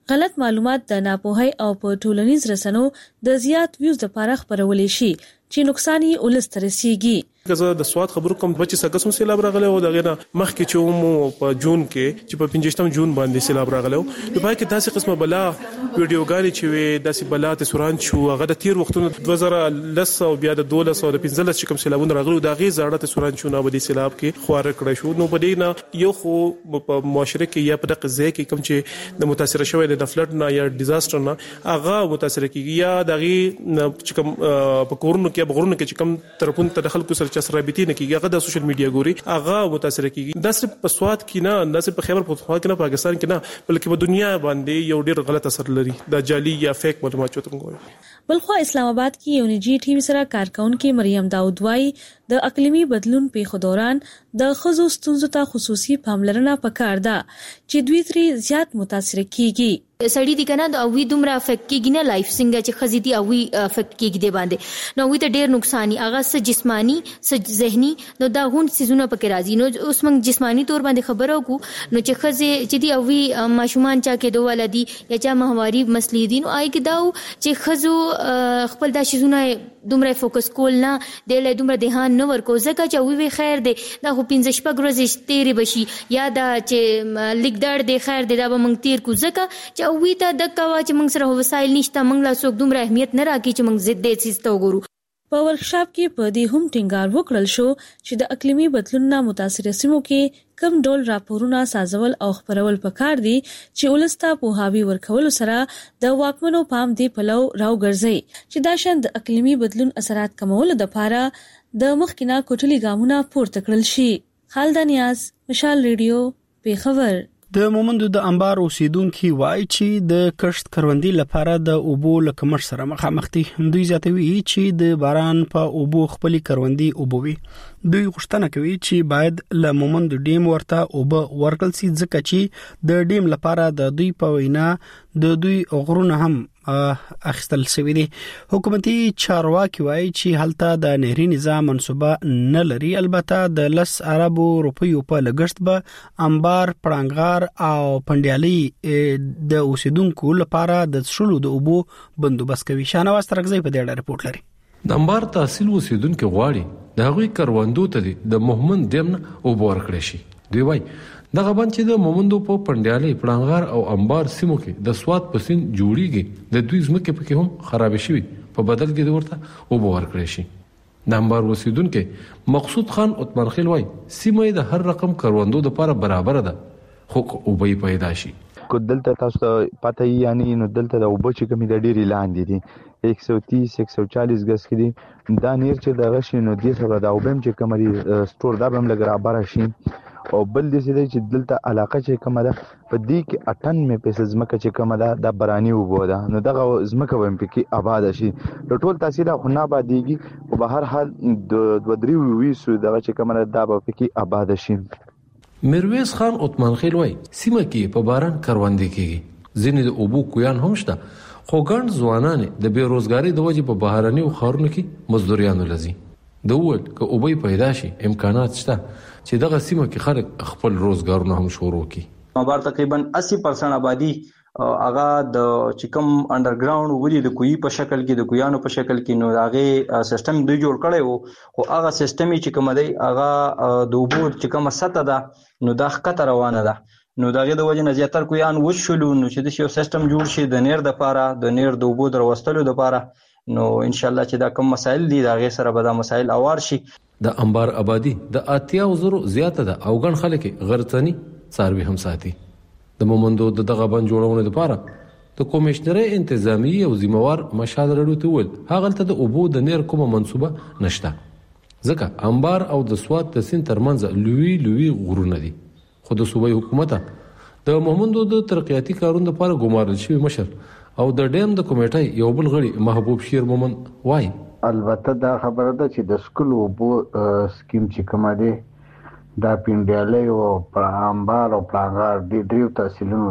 غلط معلومات د ناپوهۍ او په ټولنیز رسنو د زیات ویوز لپاره خبرول شي چې نقصان یې ولست رسیږي. کزه د سواد خبرو کوم چې سګسم سیلاب راغله او دغه مخ کې چې مو په جون کې چې په پنځم جون باندې سیلاب راغله نو پای کې تاسو قسمه بلا ویډیوګانې چې وي داسې بلا ته سوران شو هغه د تیر وختونو دوه زره لس او بیا د دوه لس او د پنځه لس کوم سیلابونه راغلو دا غي زړه ته سوران شو نه بدی سیلاب کې خوار کړی شو نو بدی نه یو خو په معاشره کې یا په دغه ځای کې کوم چې د متاثر شوی د فلډ نه یا ډیزاستر نه هغه متاثر کیږي یا دغه چې کوم په کورونو کې بغورونو کې چې کوم طرفون تدخل کو سره چا رابطې نه کیږي هغه د سوشل میډیا ګوري هغه متاثر کیږي د صرف په سواد کې نه د صرف په خیبر پختونخوا کې نه پاکستان کې نه بلکې په دنیا باندې یو ډیر غلط اثر لري د جعلي یا فیک معلومات چوتم کوي. بلخو اسلام آباد کې یو نجی ټیم سره کارکونکو مریم داود وای د اقلیمي بدلون په دوران د خزو ستونزو ته خصوصي پاملرنه پکار ده چې دوی ترې زیات متاثر کیږي. سړی دي کنه د اوی دومره افیکټ کیږي نه لایف څنګه چې خزي دي اوی افیکټ کیږي دی باندې نو وی ته ډیر نقصان هغه س جسمانی س ذهني نو دا غون سيزونه پکې راځي نو اوس موږ جسمانی تور باندې خبرو کو نو چې خزي چې دی اوی ماشومان چا کې دوه ولدي یا چا ماهواري مسلې دي نو آی کې دا چې خزو خپل دا سيزونه دومره فوکس کول نه د له دومره دهان نو ورکو ځکه چې وی خیر دی دا خو پنځه شپږ ورځې تیرې بشي یا دا چې لیکدار دی خیر دی دا به موږ تیر کو ځکه وی ته د کوا چې موږ سره وسایل نشته موږ لا څوک دومره اهمیت نه راکې چې موږ ضد دې سیستو ګورو. په ورکشاپ کې په دې هم ټینګار وکړل شو چې د اقلیمي بدلون نه متاثر سیمو کې کم ډول راپورونه سازول او خبرول پکار دي چې ولستا په هاوی ورکول سره د واکمنو پام دی پلو راو ګرځي چې دا شند اقلیمي بدلون اثرات کمول د پاره د مخکینه کوټلي ګامونه پورته کړل شي. خالد نیاز مشال ریډیو په خبر. د مومندو د انبار اوسیدونکو وایي چې د کښت کروندې لپاره د اوبو لکمر سره مخامخ دي. دوی زیاتوي چې د باران په اوبو خپل کروندې اوبوي. دوی غوښتنه کوي چې باید له مومندو ډیم ورته اوبه ورکړل شي ځکه چې د ډیم لپاره د دوی په وینا د دوی غرونه هم اخستل شوی دي. حکومتي چارواکي وایي چې هلته د نهري نظام منسوبه نه لري. البته د لس عربو روپیو په لګښت به انبار پړنګار او پندیالي د اوسیدونکو لپاره د شلو د اوبو بندوبست کوي. شانواز ترغزی په دې اړه رپورت لري. د انبار تحصیل اوسیدونکو غواړي د هغوی کروندو ته د مومند ډیم اوبه ورکړي شي. دوی وایي دغه باندې چې د مومندو په پندیالي پړنګار او انبار سیمو کې د سواد پسین جوړیږي د دوی ځمکې پکې هم خراب شي په بدل کې د ورته اوبه ورکړي شي. د انبار اوسیدونکو مقصود خان عثمان خیل وایي سیمه د هر رقم کروندو لپاره برابر ده خو اوبه پیدا شي. کو دلته تاسو ته پته یعنی نو دلته د اوبو چې کمی د ډیری لاندې دي एक सौ तीस एक सौ चालीस गز کې دي دا نیر چې د غشي نو دې سره دا وبم چې کمري سٹور دا بم لګرا بار شي او بل دې چې دلته علاقه چې کومه ده په دې کې اټنمه پیسې زمکه چې کومه ده د برانی وبو ده نو دغه زمکه ویم پکې آباد شي ټول تحصیل خو نه آبادیږي او به هر حال د ودري وی سو دغه چې کومه ده په پکې آباد شي. میرویس خان عثمان خیل وای سیمه کې په باران کروندې کېږي ځینې د اوبو کویان هم شته خو ګڼ ځوانان د بیروزګاری د وجې په بهراني او خارونو کې مزدوریانو لزي. د اول که اوبه پیدا شي امکانات شته چې دغه سیمه کې خلک خپل روزګارونه هم شروع کړي. مبار تقریبا اسی پرسنټ آبادی هغه د چکم انډرګراوند ودی د کوی په شکل کې د کویانو په شکل کې نو هغه سیستم دوی جوړ کړی وو خو هغه سیستم چې کوم دی هغه د اوبو چې کوم سطح ده نو دا خطر روانه ده نو دغه د وجه نه زیاتر کویان وشلو نو چې د یو سیستم جوړ شي د نیر د پاره د نیر د اوبو دروستلو د پاره نو ان شاء الله چې دا کوم مسائل دي دا غي سره به دا مسائل اوار شي. د انبار آبادی د اتیا وزرو زیاته ده او ګڼ خلک غرتنی څاروي هم ساتي. د مومندو د دغه بند جوړونې لپاره د کمیشنري انتظامی او ذمہوار مشال رډو ته ول هغه ته د اوبو د نیر کومه منسوبه نشته ځکه انبار او د سواد د سین ترمنځ لوی لوی غرونه دي خو د صوبې حکومت د مومندو د ترقیاتي کارونو لپاره ګمارل شوی مشر او د ډیم د کمیټې یو بل غړي محبوب شیر مومن وای البته دا خبره ده چې د سکول اوبو سکیم چې کومه ده دا پینډیاله او پرامبار او پلانګار د دریو تحصیلونو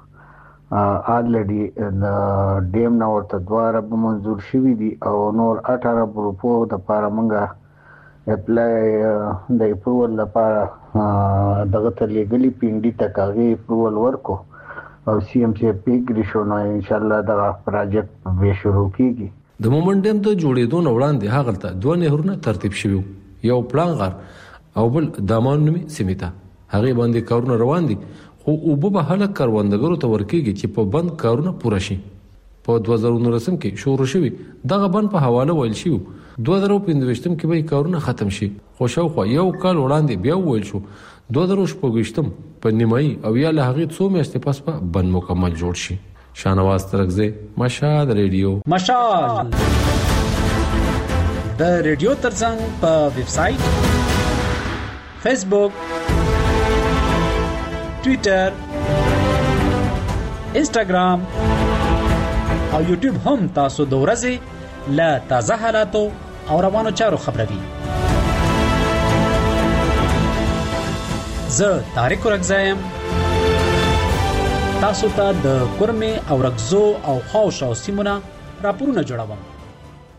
ته الریډي د ډیم نو ورته دواره به منزور شوی دي او نور اټاره روپو د پاره منګه اپلای د اپروول لپاره دغه ته لګلی پینډي ته کاغي اپروول ورکو او سی ام سی پیګری شو نو ان شاء الله دا پروجیکټ به شروع کیږي. د مومنډم ته جوړېدو نه وړاندې هغه ته دوه نهرونه ترتیب شوي، یو پلان غار او بل دامان نومي سیمه ته. هغه باندې کارونه روان دي، خو اوبه به هله کاروندګرو ته ورکیږي چې په بند کارونه پوره شي. په دوه زره نولسم کې شروع شوی دغه بند په حواله ویل شو دوه زره پنځوستم کې به کارونه ختم شي، خو شاوخوا یو کال وړاندې بیا ویل شو دوه زره شپږم په نیمایي او یا له هغې څو میاشتې پس به بند مکمل جوړ شي. شاهنواز ترکزی، مشال ریډیو. مشال د ریډیو ترڅنګ په ویب سټ، فیسبوک، ټویټر، انسټاګرام او یوټیوب هم تاسو د ورځې له تازه حالاتو او روانو چارو خبروي. زه طارق رکزایم، تاسو ته د کورمه او رکزو او خاوشاو سیمونه راپورونه جوړوم.